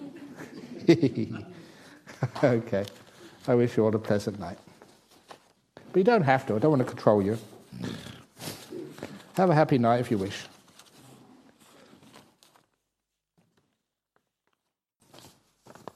Okay, I wish you all a pleasant night. But you don't have to, I don't want to control you. Have a happy night if you wish.